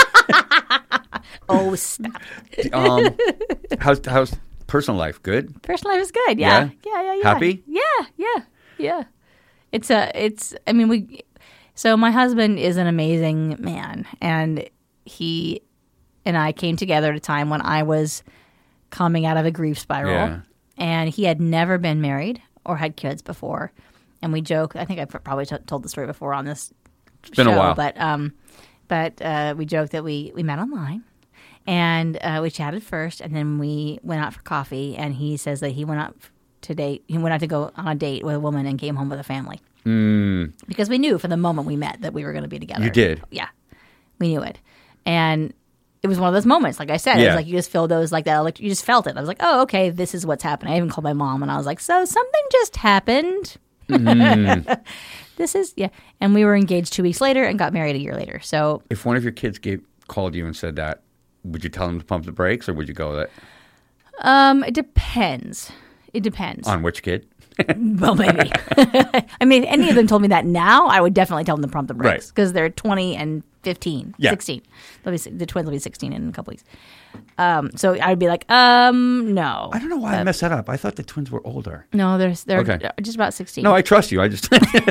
Oh, stop. um, how's how's personal life? Good. Personal life is good. Yeah, Yeah? yeah, yeah, yeah. Happy? Yeah, yeah, yeah. It's a it's. I mean, we. So my husband is an amazing man, and he and I came together at a time when I was coming out of a grief spiral, Yeah. and he had never been married or had kids before. And we joke. I think I've probably t- told the story before on this been show, a while. but um, but uh, we joked that we we met online. And uh, we chatted first, and then we went out for coffee. And he says that he went out to date. He went out to go on a date with a woman and came home with a family. Mm, Because we knew from the moment we met that we were going to be together. You did? Yeah, we knew it, and it was one of those moments. Like I said, it Yeah. was like you just feel those like that. Like you just felt it. I was like, oh, okay, this is what's happening. I even called my mom, and I was like, so something just happened. Mm. This is yeah, and we were engaged two weeks later and got married a year later. So if one of your kids gave, called you and said that, would you tell them to pump the brakes, or would you go that um, it depends. It depends. on which kid? Well, maybe. I mean, if any of them told me that now, I would definitely tell them to pump the brakes Right. because they're twenty and fifteen, Yeah. sixteen. They'll be, the twins will be sixteen in a couple weeks. Um, so I would be like, um, no. I don't know why I messed that up. I thought the twins were older. No, they're, they're Okay. just about sixteen. No, I trust you. I just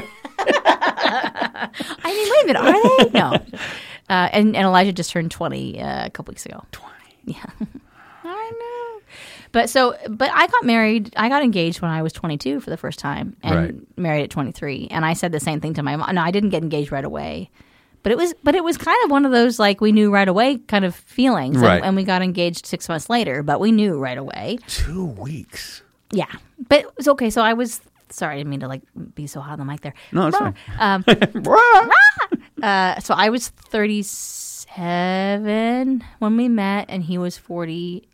I mean, wait a minute, are they? No. Uh, and, and Elijah just turned twenty uh, a couple weeks ago. twenty. Yeah. I know. But so, but I got married, I got engaged when I was twenty-two for the first time and Right. married at twenty-three. And I said the same thing to my mom. No, I didn't get engaged right away. But it was, but it was kind of one of those like we knew right away kind of feelings, Right. and, and we got engaged six months later. But we knew right away. Two weeks. Yeah, but it's okay. So I was sorry, I didn't mean to like be so hot on the mic there. No, it's Rah. fine. Um, uh, so I was thirty-seven when we met, and he was forty.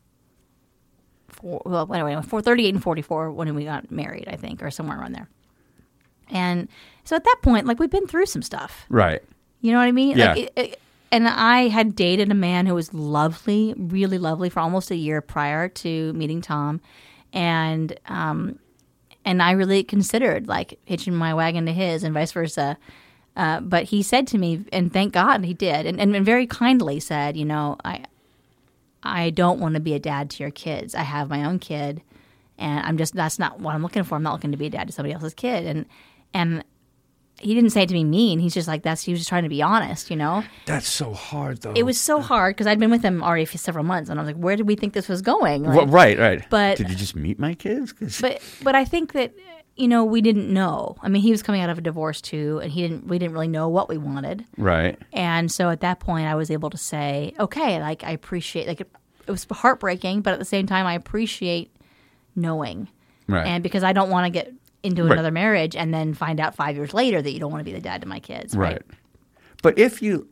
Well, anyway, for thirty-eight and forty-four when we got married, I think, or somewhere around there. And so at that point, like, we've been through some stuff. Right. You know what I mean? Yeah. Like, it, it, and I had dated a man who was lovely, really lovely, for almost a year prior to meeting Tom, and um, and I really considered like hitching my wagon to his, and vice versa. Uh, but he said to me, and thank God he did, and, and very kindly said, you know, I I don't want to be a dad to your kids. I have my own kid, and I'm just that's not what I'm looking for. I'm not looking to be a dad to somebody else's kid, and and. He didn't say it to me mean. He's just like, that's, he was just trying to be honest, you know? That's so hard, though. It was so hard because I'd been with him already for several months, and I was like, where did we think this was going? Like, Well, right, right. But- Did you just meet my kids? 'Cause- But but I think that, you know, we didn't know. I mean, he was coming out of a divorce too, and he didn't. we didn't really know what we wanted. right. And so at that point, I was able to say, okay, like, I appreciate, like, it, it was heartbreaking, but at the same time, I appreciate knowing. Right. And because I don't want to get into Right. another marriage and then find out five years later that you don't want to be the dad to my kids. Right. Right. But if you,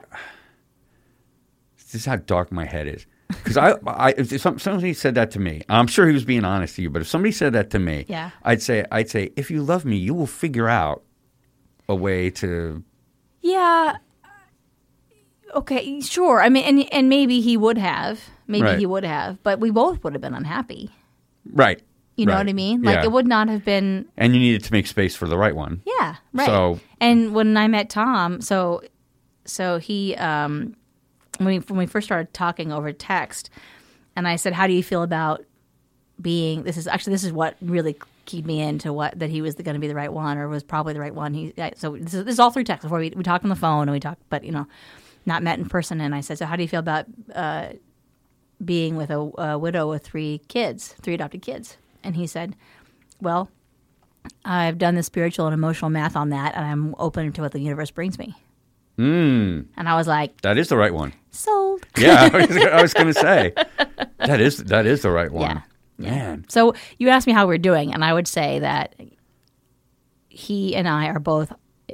this is how dark my head is. Because I, I, if some, somebody said that to me, I'm sure he was being honest to you. But if somebody said that to me, Yeah. I'd say, I'd say, if you love me, you will figure out a way to. Yeah. Okay, sure. I mean, and and maybe he would have. Maybe Right. he would have. But we both would have been unhappy. Right. You know right. what I mean? Like, Yeah. it would not have been. And you needed to make space for the right one. Yeah, right. So- and when I met Tom, so so he um, when we when we first started talking over text, and I said, "How do you feel about being?" This is actually this is what really keyed me into what that he was going to be the right one, or was probably the right one. He I- so this is, this is all through text. Before we we talked on the phone and we talked, but you know, not met in person. And I said, "So how do you feel about uh, being with a, a widow with three kids, three adopted kids?" And he said, "Well, I've done the spiritual and emotional math on that, and I'm open to what the universe brings me." Mm, And I was like, that is the right one. sold. Yeah, I was, I was going to say that is that is the right one. Yeah. Man, So you asked me how we're doing, and I would say that he and I are both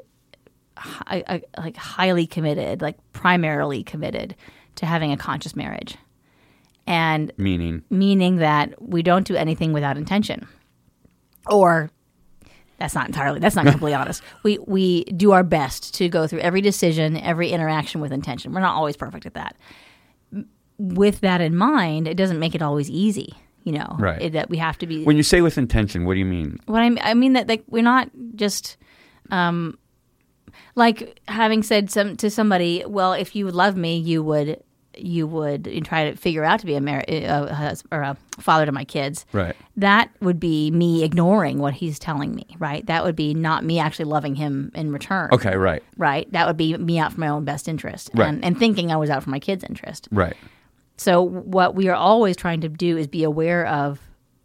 hi, I, like highly committed, like primarily committed to having a conscious marriage, and meaning meaning that we don't do anything without intention, or that's not entirely that's not completely honest. We we do our best to go through every decision, every interaction with intention. We're not always perfect at that. With that in mind, it doesn't make it always easy. You know, Right. It, that we have to be. when you say with intention, what do you mean? What I, I mean that like we're not just, um, like having said some to somebody. Well, if you love me, you would you would try to figure out to be a, mar- a, hus- or a father to my kids. Right. That would be me ignoring what he's telling me. Right. That would be not me actually loving him in return. Okay. Right. Right. That would be me out for my own best interest, Right. and, and thinking I was out for my kids' interest. Right. So what we are always trying to do is be aware of,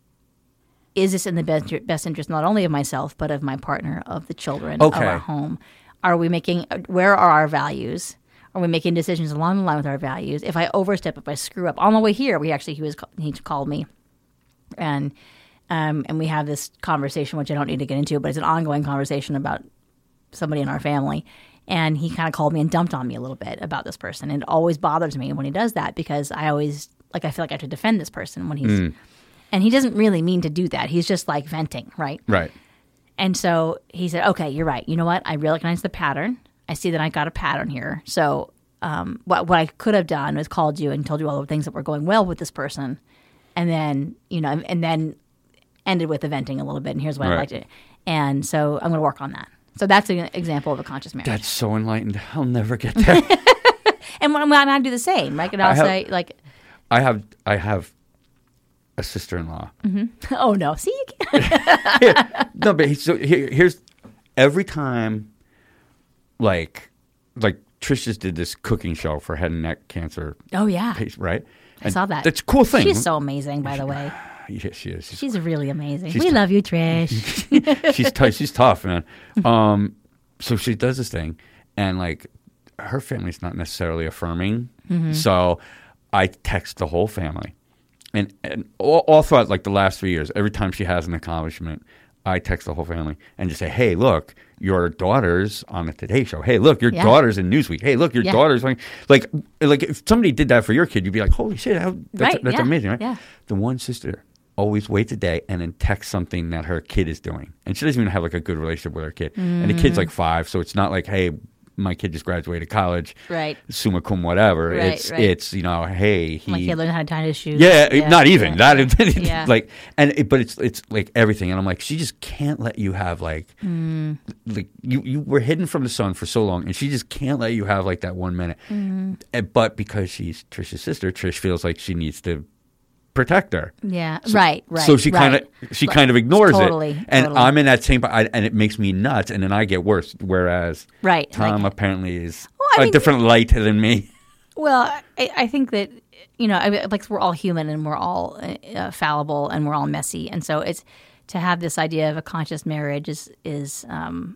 is this in the best, best interest not only of myself, but of my partner, of the children, Okay. of our home? Are we making, where are our values? Are we making decisions along the line with our values? If I overstep, if I screw up. On the way here, we actually, he was he called me, and um, and we have this conversation, which I don't need to get into, but it's an ongoing conversation about somebody in our family. And he kind of called me and dumped on me a little bit about this person. And it always bothers me when he does that, because I always, like, I feel like I have to defend this person when he's, Mm. and he doesn't really mean to do that. He's just like venting, right? Right. And so he said, okay, you're right. You know what? I recognize the pattern. I see that I got a pattern here. So um, what, what I could have done was called you and told you all the things that were going well with this person. And then, you know, and then ended with the venting a little bit. And here's what Right. I'd like to, and so I'm going to work on that. So that's an example of a conscious marriage. That's so enlightened. I'll never get there. And when, when I do the same, right? And I'll I have- say, like, I have I have a sister-in-law. oh no, see, you can't. No, but he, so here, here's every time, like, like Trish just did this cooking show for head and neck cancer, Oh yeah, patients, right? I saw that. That's a cool thing. She's so amazing, by the way. Yeah, she is. She's, She's really amazing. She's we t- love you, Trish. she's tough. She's tough, man. Um, so she does this thing, and like, her family's not necessarily affirming. Mm-hmm. So I text the whole family, and and all, all throughout like the last three years, every time she has an accomplishment, I text the whole family and just say, "Hey, look, your daughter's on the Today Show. Hey, look, your Yeah. daughter's in Newsweek. Hey, look, your Yeah. daughter's like, like, like if somebody did that for your kid, you'd be like, holy shit, how, that's, Right, that's yeah, amazing, right? yeah. The one sister always waits a day and then texts something that her kid is doing, and she doesn't even have like a good relationship with her kid, and the kid's like five, so it's not like, hey, my kid just graduated college, Right. summa cum whatever. Right, it's right. it's you know, hey, he My kid learned how to tie his shoes. yeah, not even yeah, that. yeah. Like, and it, but it's it's like everything, and I'm like, she just can't let you have like, Mm. like you you were hidden from the sun for so long, and she just can't let you have like that one minute. Mm-hmm. And, but because she's Trish's sister, Trish feels like she needs to protect her. Yeah, right, right. So she kind right. of she Right. kind of ignores Totally, it, and totally. I'm in that same, I, and it makes me nuts, and then I get worse. Whereas Right, Tom like- apparently is Well, I a mean- different light than me. Well, I, I think that you know, I, like we're all human and we're all uh, fallible and we're all messy, and so it's to have this idea of a conscious marriage is is um,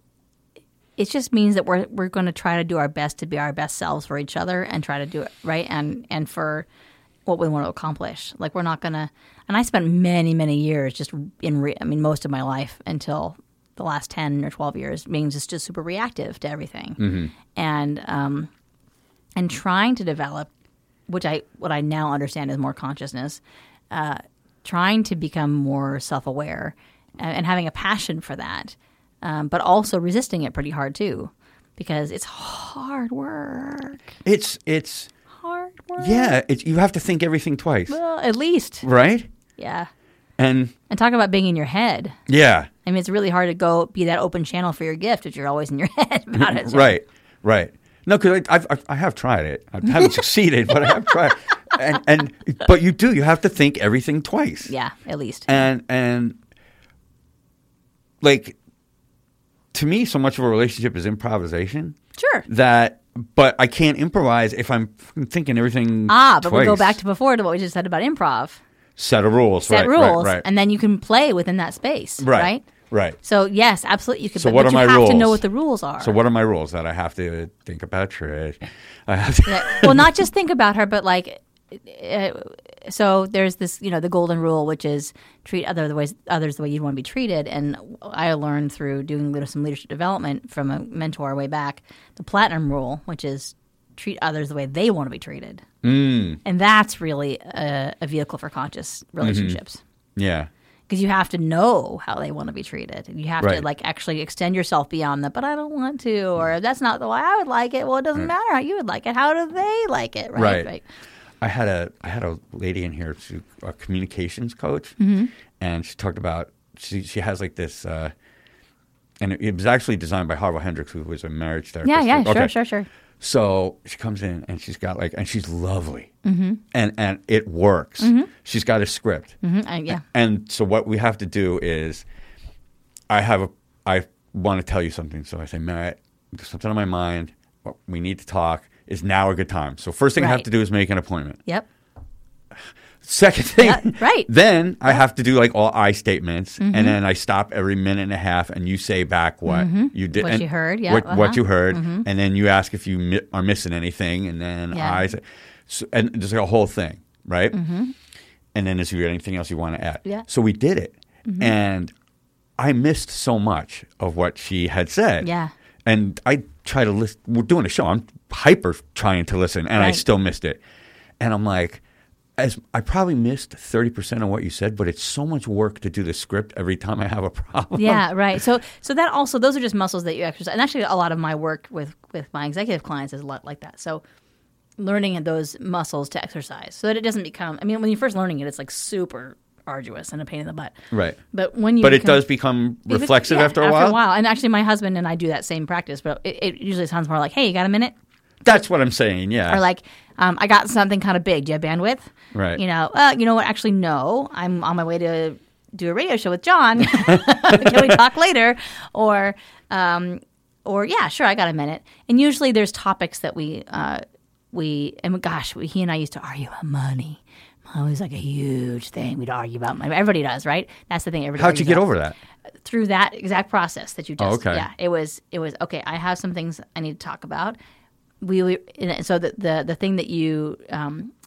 it just means that we're we're going to try to do our best to be our best selves for each other and try to do it right and and for what we want to accomplish. Like we're not going to. And I spent many many years just in. Re, I mean, most of my life until the last ten or twelve years being just just super reactive to everything, Mm-hmm. and um, and trying to develop, which I what I now understand is more consciousness, uh, trying to become more self-aware and, and having a passion for that, um, but also resisting it pretty hard too, because it's hard work. It's it's Hard work. yeah, it's, you have to think everything twice, Well, at least. right? Yeah. And And talk about being in your head. yeah, I mean, it's really hard to go be that open channel for your gift if you're always in your head about it. right, right. No, because I've, I've I have tried it. I haven't succeeded, but I have tried. And and but you do. You have to think everything twice. Yeah, at least. And and like to me, so much of a relationship is improvisation. Sure. That, but I can't improvise if I'm f- thinking everything. Ah, but we twice. go back to before to what we just said about improv. set of rules. Set right, rules, right, right. and then you can play within that space, right, right? right. So yes, absolutely, you could. So but, what but are you my have to know rules? what the rules are. So what are my rules? That I have to think about Trish. I have to. Yeah. Well, not just think about her, but like, uh, so there's this, you know, the golden rule, which is treat other the ways others the way you want to be treated. And I learned through doing little, some leadership development from a mentor way back, the platinum rule, which is treat others the way they want to be treated. Mm, And that's really a, a vehicle for conscious relationships. yeah. Because you have to know how they want to be treated. And you have to Right. like actually extend yourself beyond that, but I don't want to, or that's not the way I would like it. Well, it doesn't matter how you would like it. How do they like it? Right. Right. I had a I had a lady in here, she, a communications coach, Mm-hmm. and she talked about she she has like this, uh, and it, it was actually designed by Harville Hendricks, who was a marriage therapist. Yeah, yeah, sure, Okay. sure, sure. So she comes in and she's got like, and she's lovely, mm-hmm. and and it works. She's got a script, Mm-hmm. I, yeah. and so what we have to do is, I have a I want to tell you something. So I say, Merritt, there's something on my mind. What we need to talk. Is now a good time? So first thing I have Right. to do is make an appointment. Yep. Second thing, Yeah, right. Then I have to do like all I statements, Mm-hmm. and then I stop every minute and a half, and you say back what you did, What and you heard, yeah, what, what uh-huh. you heard, and then you ask if you mi- are missing anything, and then Yeah. I say, so, and there's like a whole thing, right? Mm-hmm. And then is there anything else you want to add? Yeah. So we did it, and I missed so much of what she had said. Yeah. And I try to listen. We're doing a show. I'm hyper trying to listen, and I Right. still missed it. And I'm like, as I probably missed thirty percent of what you said, but it's so much work to do the script every time I have a problem. Yeah, right. So, so that also, those are just muscles that you exercise. And actually, a lot of my work with with my executive clients is a lot like that. So, learning those muscles to exercise so that it doesn't become. I mean, when you're first learning it, it's like super arduous and a pain in the butt. Right. But when you, But it become- does become If it- reflexive yeah, after a while. And actually, my husband and I do that same practice, but it, it usually sounds more like, "Hey, you got a minute?" That's what I'm saying. Yeah. Or like, um, "I got something kind of big. Do you have bandwidth?" Right. You know, uh, you know what? Actually, no. I'm on my way to do a radio show with John. Can we talk later? Or, um, or yeah, sure. I got a minute. And usually, there's topics that we uh, we and gosh, we, he and I used to argue about money. Money was like a huge thing. We'd argue about money. Everybody does, right? That's the thing. Everybody. How'd you argues get about. over that? Through that exact process that you just Oh, okay. yeah, it was it was okay. I have some things I need to talk about. We, we and so the, the the thing that you um,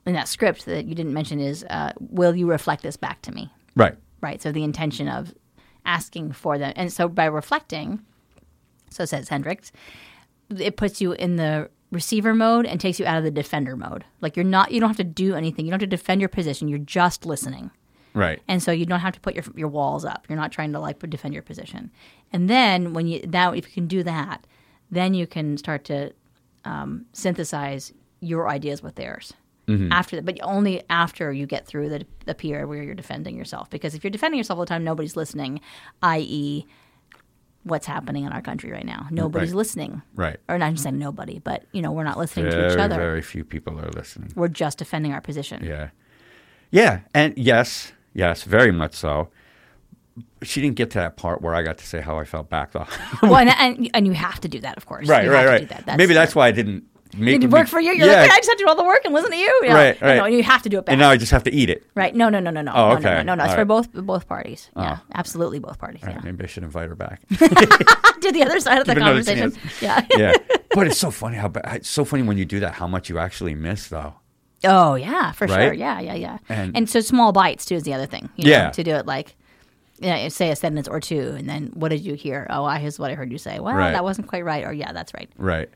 in that script that you didn't mention is, uh, will you reflect this back to me? Right. Right. So the intention of asking for them. And so by reflecting, so says Hendricks, it puts you in the receiver mode and takes you out of the defender mode. Like you're not, you don't have to do anything. You don't have to defend your position. You're just listening. Right. And so you don't have to put your your walls up. You're not trying to like defend your position. And then when you, now if you can do that, then you can start to um, synthesize your ideas with theirs. Mm-hmm. After that, but only after you get through the the pier where you're defending yourself. Because if you're defending yourself all the time, nobody's listening, that is, what's happening in our country right now. Nobody's Right. listening. Right. Or not just saying nobody, but you know, we're not listening Very, to each other. very few people are listening. We're just defending our position. Yeah. Yeah. And yes, yes, very much so. She didn't get to that part where I got to say how I felt back, though. Well, and, and and you have to do that, of course. right, You right, have to right. do that. That's, Maybe that's why I didn't make Did it work for you? You're yeah. like, I just have to do all the work and listen to you. you know? Right, right. No, and you have to do it back. And now I just have to eat it. Right? No, no, no, no, no. Oh, no, okay. No, no, no, no. It's All for right. both both parties. Yeah, Oh. absolutely both parties. All right, Yeah. maybe I should invite her back. Do the other side of the Give it another conversation. chance. Yeah. yeah. But it's so funny how ba- it's so funny when you do that, how much you actually miss, though. Oh yeah, for Right? sure. Yeah, yeah, yeah. And- And, so small bites too is the other thing. You know, Yeah. To do it like, yeah, say a sentence or two, and then what did you hear? Oh, I here's what I heard you say. Well, Right. that wasn't quite right. Or yeah, that's right. Right.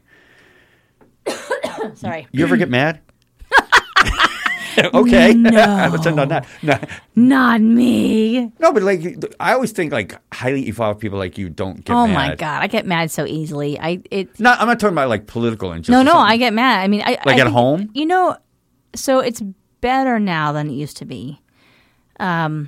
Sorry. You ever get mad? Okay. No. Let's end on that. No. Not me. no, but like, I always think like highly evolved people like you don't get Oh mad. my god, I get mad so easily. I it. No, I'm not talking about like political injustice. No, no, or something. I get mad. I mean, I Like I at think- home? You know, so it's better now than it used to be. Um.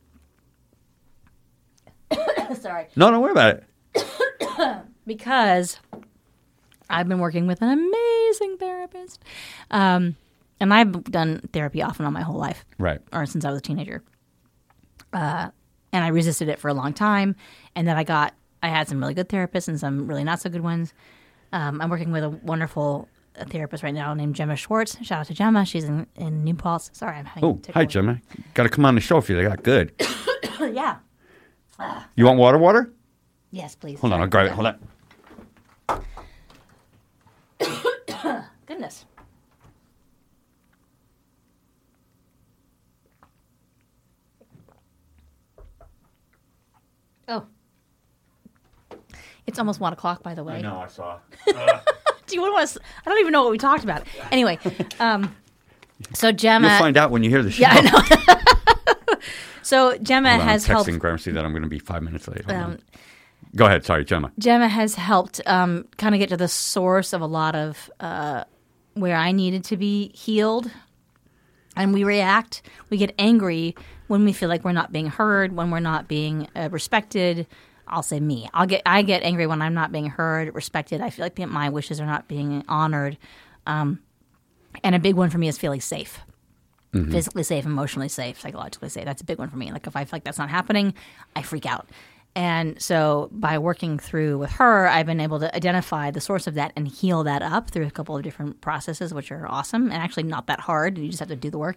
Sorry. No, don't worry about it. Because I've been working with an amazing therapist. Um, and I've done therapy off and on my whole life, Right. or since I was a teenager. Uh, and I resisted it for a long time. And then I got, I had some really good therapists and some really not so good ones. Um, I'm working with a wonderful uh, therapist right now named Gemma Schwartz. Shout out to Gemma. She's in, in New Paltz. Sorry, I'm having Oh, a tickle. hi, Gemma. Got to come on the show if you got good. Yeah. You want water, water? Yes, please. Hold on, Sorry. I'll grab it. Hold on. Goodness. Oh. It's almost one o'clock, by the way. I saw. Do you want to? I don't even know what we talked about. Anyway, um, so Gemma. You'll find out when you hear the show. Yeah, I know. So Gemma Hold on, has I'm helped. texting Gramercy that I'm going to be five minutes late. Hold Um, on. Go ahead. Sorry, Gemma. Gemma has helped um, kind of get to the source of a lot of uh, where I needed to be healed. And we react, we get angry when we feel like we're not being heard, when we're not being uh, respected. I'll say me. I'll get I get angry when I'm not being heard, respected. I feel like my wishes are not being honored. Um, and a big one for me is feeling safe. Mm-hmm. Physically safe, emotionally safe, psychologically safe. That's a big one for me. Like if I feel like that's not happening, I freak out. And so by working through with her, I've been able to identify the source of that and heal that up through a couple of different processes, which are awesome and actually not that hard. You just have to do the work.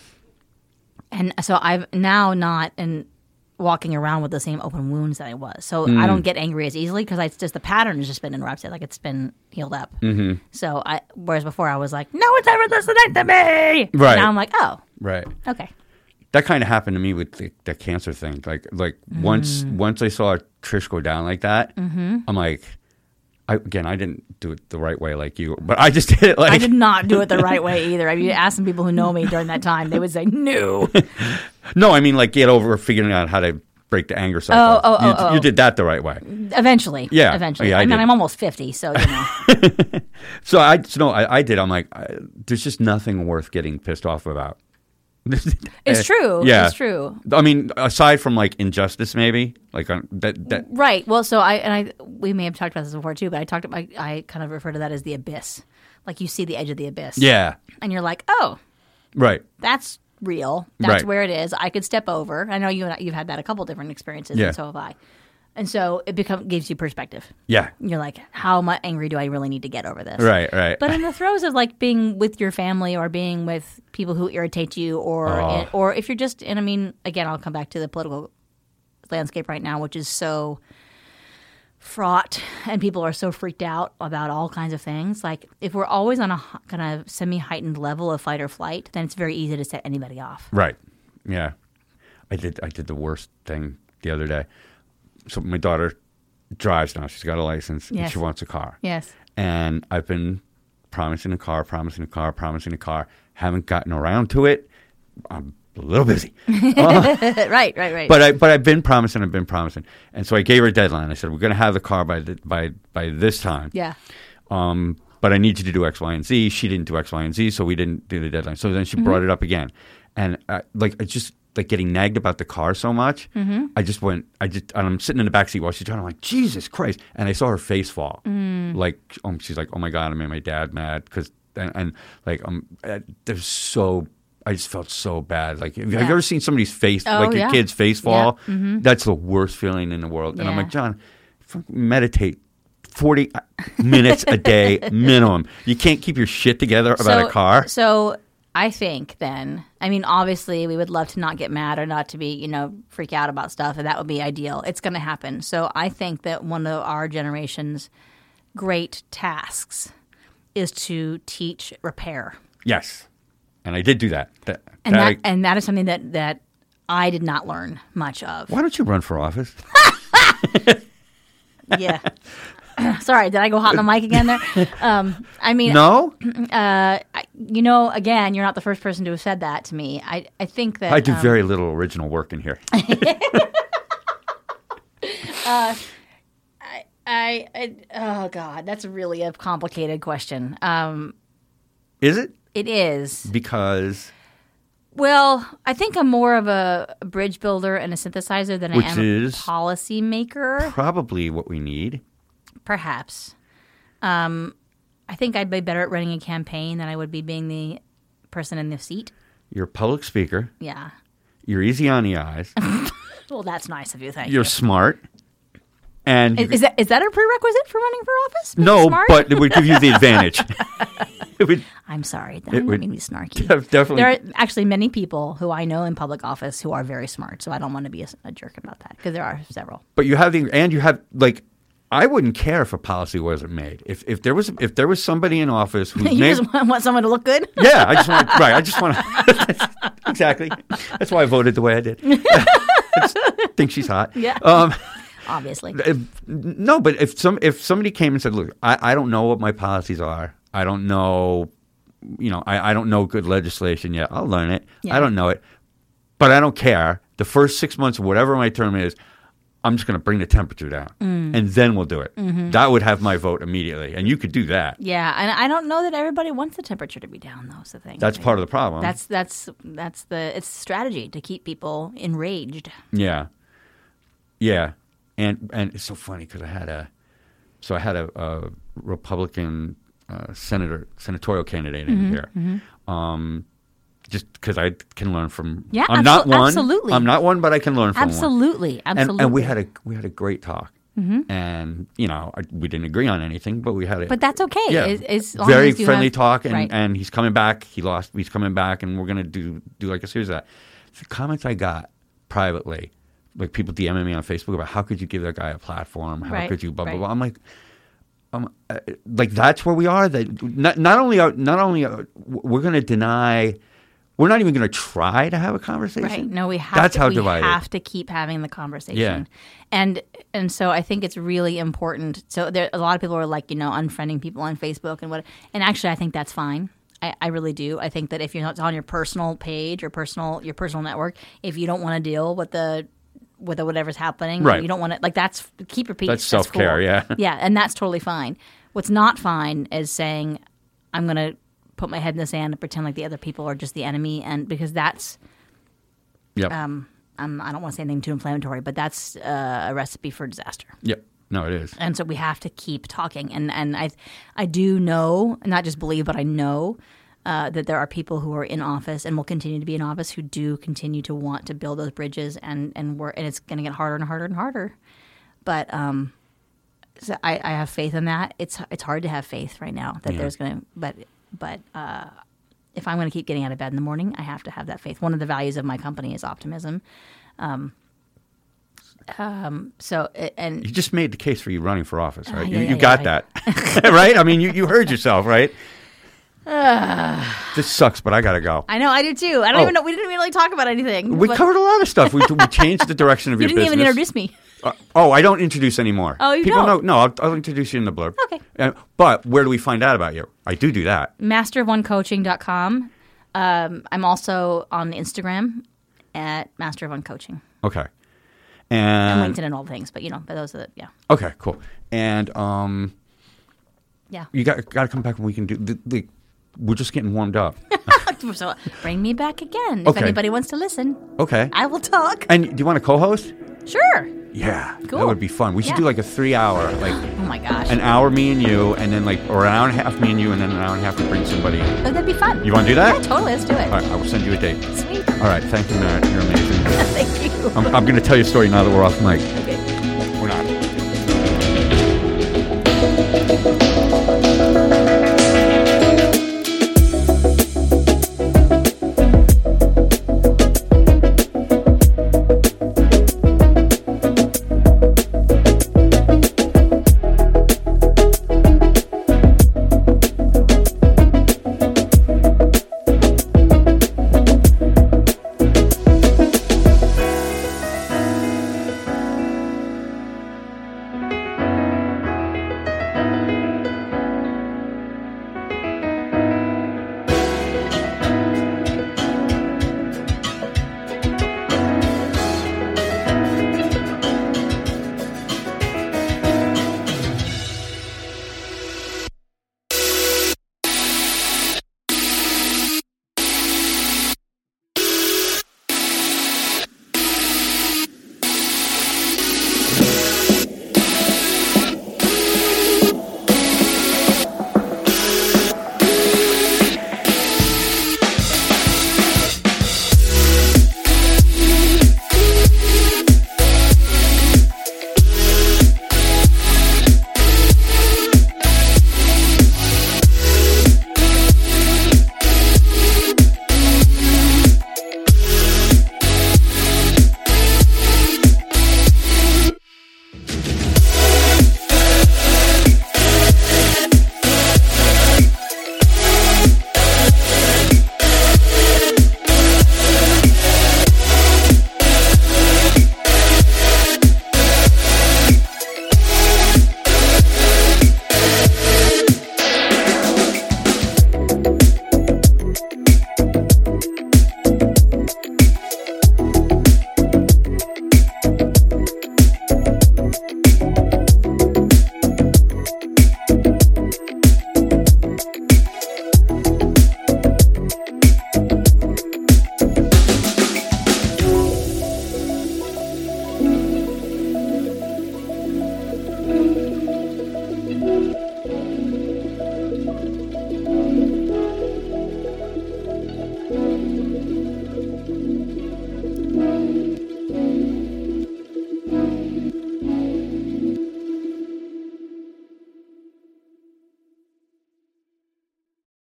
And so I've now not in walking around with the same open wounds that I was. So I don't get angry as easily because it's just the pattern has just been interrupted. Like it's been healed up. Mm-hmm. So I, whereas before I was like, no one's ever listening to me. Right. Now I'm like, oh, Right. okay. That kind of happened to me with the, the cancer thing. Like, like Mm. once once I saw Trish go down like that, mm-hmm. I'm like, I, again, I didn't do it the right way like you, but I just did it like I did not do it the right way either. I mean, you ask some people who know me during that time, they would say, no. no, I mean like get over figuring out how to break the anger cycle. Oh, oh, you, oh, oh. you did that the right way. Eventually. Yeah. Eventually. Yeah, I I, mean, did. I'm almost fifty, so, you know. So I so no, I, I did. I'm like, I, there's just nothing worth getting pissed off about. It's true. Yeah. It's true. I mean, aside from like injustice, maybe like on, that that Right. Well, so I, and I, we may have talked about this before too, but I talked about, I, I kind of refer to that as the abyss. Like you see the edge of the abyss. yeah, And you're like, oh, right. that's real. That's Right. where it is. I could step over. I know you you've had that a couple different experiences, Yeah. and so have I. And so it become gives you perspective. Yeah, You're like, how much angry do I really need to get over this? right, right. But in the throes of like being with your family or being with people who irritate you, or Oh. in, or if you're just, and I mean, again, I'll come back to the political landscape right now, which is so fraught and people are so freaked out about all kinds of things. Like if we're always on a kind of semi-heightened level of fight or flight, then it's very easy to set anybody off. Right. Yeah. I did I did the worst thing the other day. So my daughter drives now. She's got a license and Yes. she wants a car. Yes. And I've been promising a car, promising a car, promising a car. Haven't gotten around to it. I'm a little busy. right, right, right. But I but I've been promising, I've been promising. And so I gave her a deadline. I said, we're gonna have the car by the, by by this time. yeah. Um, but I need you to do X, Y, and Z. She didn't do X, Y, and Z, so we didn't do the deadline. So then she Mm-hmm. brought it up again. And uh, like I just like getting nagged about the car so much. Mm-hmm. I just went. I just and I'm sitting in the back seat while she's driving. I'm like, Jesus Christ! And I saw her face fall. Mm. Like, um, she's like, oh my God, I made my dad mad because and, and like um, uh, there's so. I just felt so bad. Like, have you Yeah. ever seen somebody's face, Oh, like your yeah. kid's face Yeah. fall? Mhm. That's the worst feeling in the world. And I'm Yeah. like, John, fuck, meditate forty minutes a day minimum. You can't keep your shit together about so, a car. So I think then, I mean, obviously we would love to not get mad or not to be, you know, freak out about stuff, and that would be ideal. It's going to happen. So I think that one of our generation's great tasks is to teach repair. Yes. And I did do that. that, And that that, I- and that is something that, that I did not learn much of. why don't you run for office? Yeah. Sorry, did I go hot on the mic again there? Um, I mean, No? uh, I, you know, again, you're not the first person to have said that to me. I, I think that I do um, very little original work in here. I, I, oh God, that's really a complicated question. Um, Is it? it is. Because, Well, I think I'm more of a bridge builder and a synthesizer than Which I am is- a policy maker. probably what we need. Perhaps. Um, I think I'd be better at running a campaign than I would be being the person in the seat. You're a public speaker. Yeah. You're easy on the eyes. Well, that's nice of you. Thank You're you. smart. And you Is, is that is that a prerequisite for running for office? Being no, smart? but it would give you the advantage. It would I'm sorry. I It don't would- mean to be snarky. definitely. There are actually many people who I know in public office who are very smart, so I don't want to be a, a jerk about that because there are several. But you have the and you have like I wouldn't care if a policy wasn't made. If if there was if there was somebody in office whose You name just want, want someone to look good? yeah, I just want right. I just want to exactly. That's why I voted the way I did. I just think she's hot. Yeah. Um, Obviously. if, no, but if some if somebody came and said, "Look, I, I don't know what my policies are. I don't know, you know, I, I don't know good legislation yet. I'll learn it. Yeah. I don't know it, but I don't care. The first six months, whatever my term is." I'm just going to bring the temperature down, Mm. and then we'll do it. Mm-hmm. That would have my vote immediately, and you could do that. Yeah, and I don't know that everybody wants the temperature to be down. Though, is the thing. That's part of the problem. That's that's that's the it's strategy to keep people enraged. Yeah, yeah, and and it's so funny because I had a, so I had a, a Republican uh, senator senatorial candidate in here, um, just because I can learn from. Yeah, I'm not abso- one. absolutely. I'm not one, but I can learn from one. Absolutely, And, absolutely. and we had a we had a great talk, and you know I, we didn't agree on anything, but we had a but that's okay. yeah, As, as long very as you friendly have- talk, and, right. and he's coming back. He lost. He's coming back, and we're gonna do do like a series of that. The comments I got privately, like people DMing me on Facebook about how could you give that guy a platform? How Right, could you blah blah right. blah? I'm like, um, uh, like that's where we are. That not not only are, not only are, we're gonna deny. We're not even going to try to have a conversation. Right. No, we have That's to, how we divided. have to keep having the conversation. Yeah. And and so I think it's really important. So there a lot of people are like, you know, unfriending people on Facebook and what and actually I think that's fine. I, I really do. I think that if you're not on your personal page or personal your personal network, if you don't want to deal with the with the whatever's happening, Right. you don't want to like that's keep your peace. That's self-care, cool. yeah. Yeah, and that's totally fine. What's not fine is saying I'm going to put my head in the sand and pretend like the other people are just the enemy, and because that's Yep. um, um, I don't want to say anything too inflammatory, but that's uh, a recipe for disaster. Yep. No, it is. And so we have to keep talking. And and I I do know, not just believe, but I know uh, that there are people who are in office and will continue to be in office who do continue to want to build those bridges and and work. And it's going to get harder and harder and harder. But um, so I, I have faith in that. It's it's hard to have faith right now that Yeah. there's going to, but but. Uh, if I'm going to keep getting out of bed in the morning, I have to have that faith. One of the values of my company is optimism. Um, Um, so it- and You just made the case for you running for office, right? Uh, you yeah, you yeah, got yeah, that, right? I mean, you, you heard yourself, right? This sucks, but I gotta go. I know I do too. I don't Oh. even know. We didn't even really talk about anything. We but covered a lot of stuff. We, we changed the direction of You your didn't business. even introduce me. Uh, oh, I don't introduce anymore. Oh, you People don't? know. No, I'll, I'll introduce you in the blurb. Okay. Uh, but where do we find out about you? I do do that. master of one coaching dot com. Um, I'm also on Instagram at Master of One Coaching. Okay. And And LinkedIn and all the things, but you know, but those are the, yeah. okay, cool. And um, Yeah. you got got to come back when we can do. The, the, we're just getting warmed up. So bring me back again. If Okay. anybody wants to listen, Okay. I will talk. And do you want to co-host? Sure. Yeah, that Cool. would be fun. We should Yeah. do like a three-hour, like Oh my gosh. an hour me and you, and then like or an hour and a half me and you, and then an hour and a half to bring somebody. Oh, that'd be fun. You want to do that? Yeah, totally. Let's do it. All right, I will send you a date. Sweet. All right, thank you, Merritt. You're amazing. Thank you. I'm, I'm going to tell you a story now that we're off mic. Okay.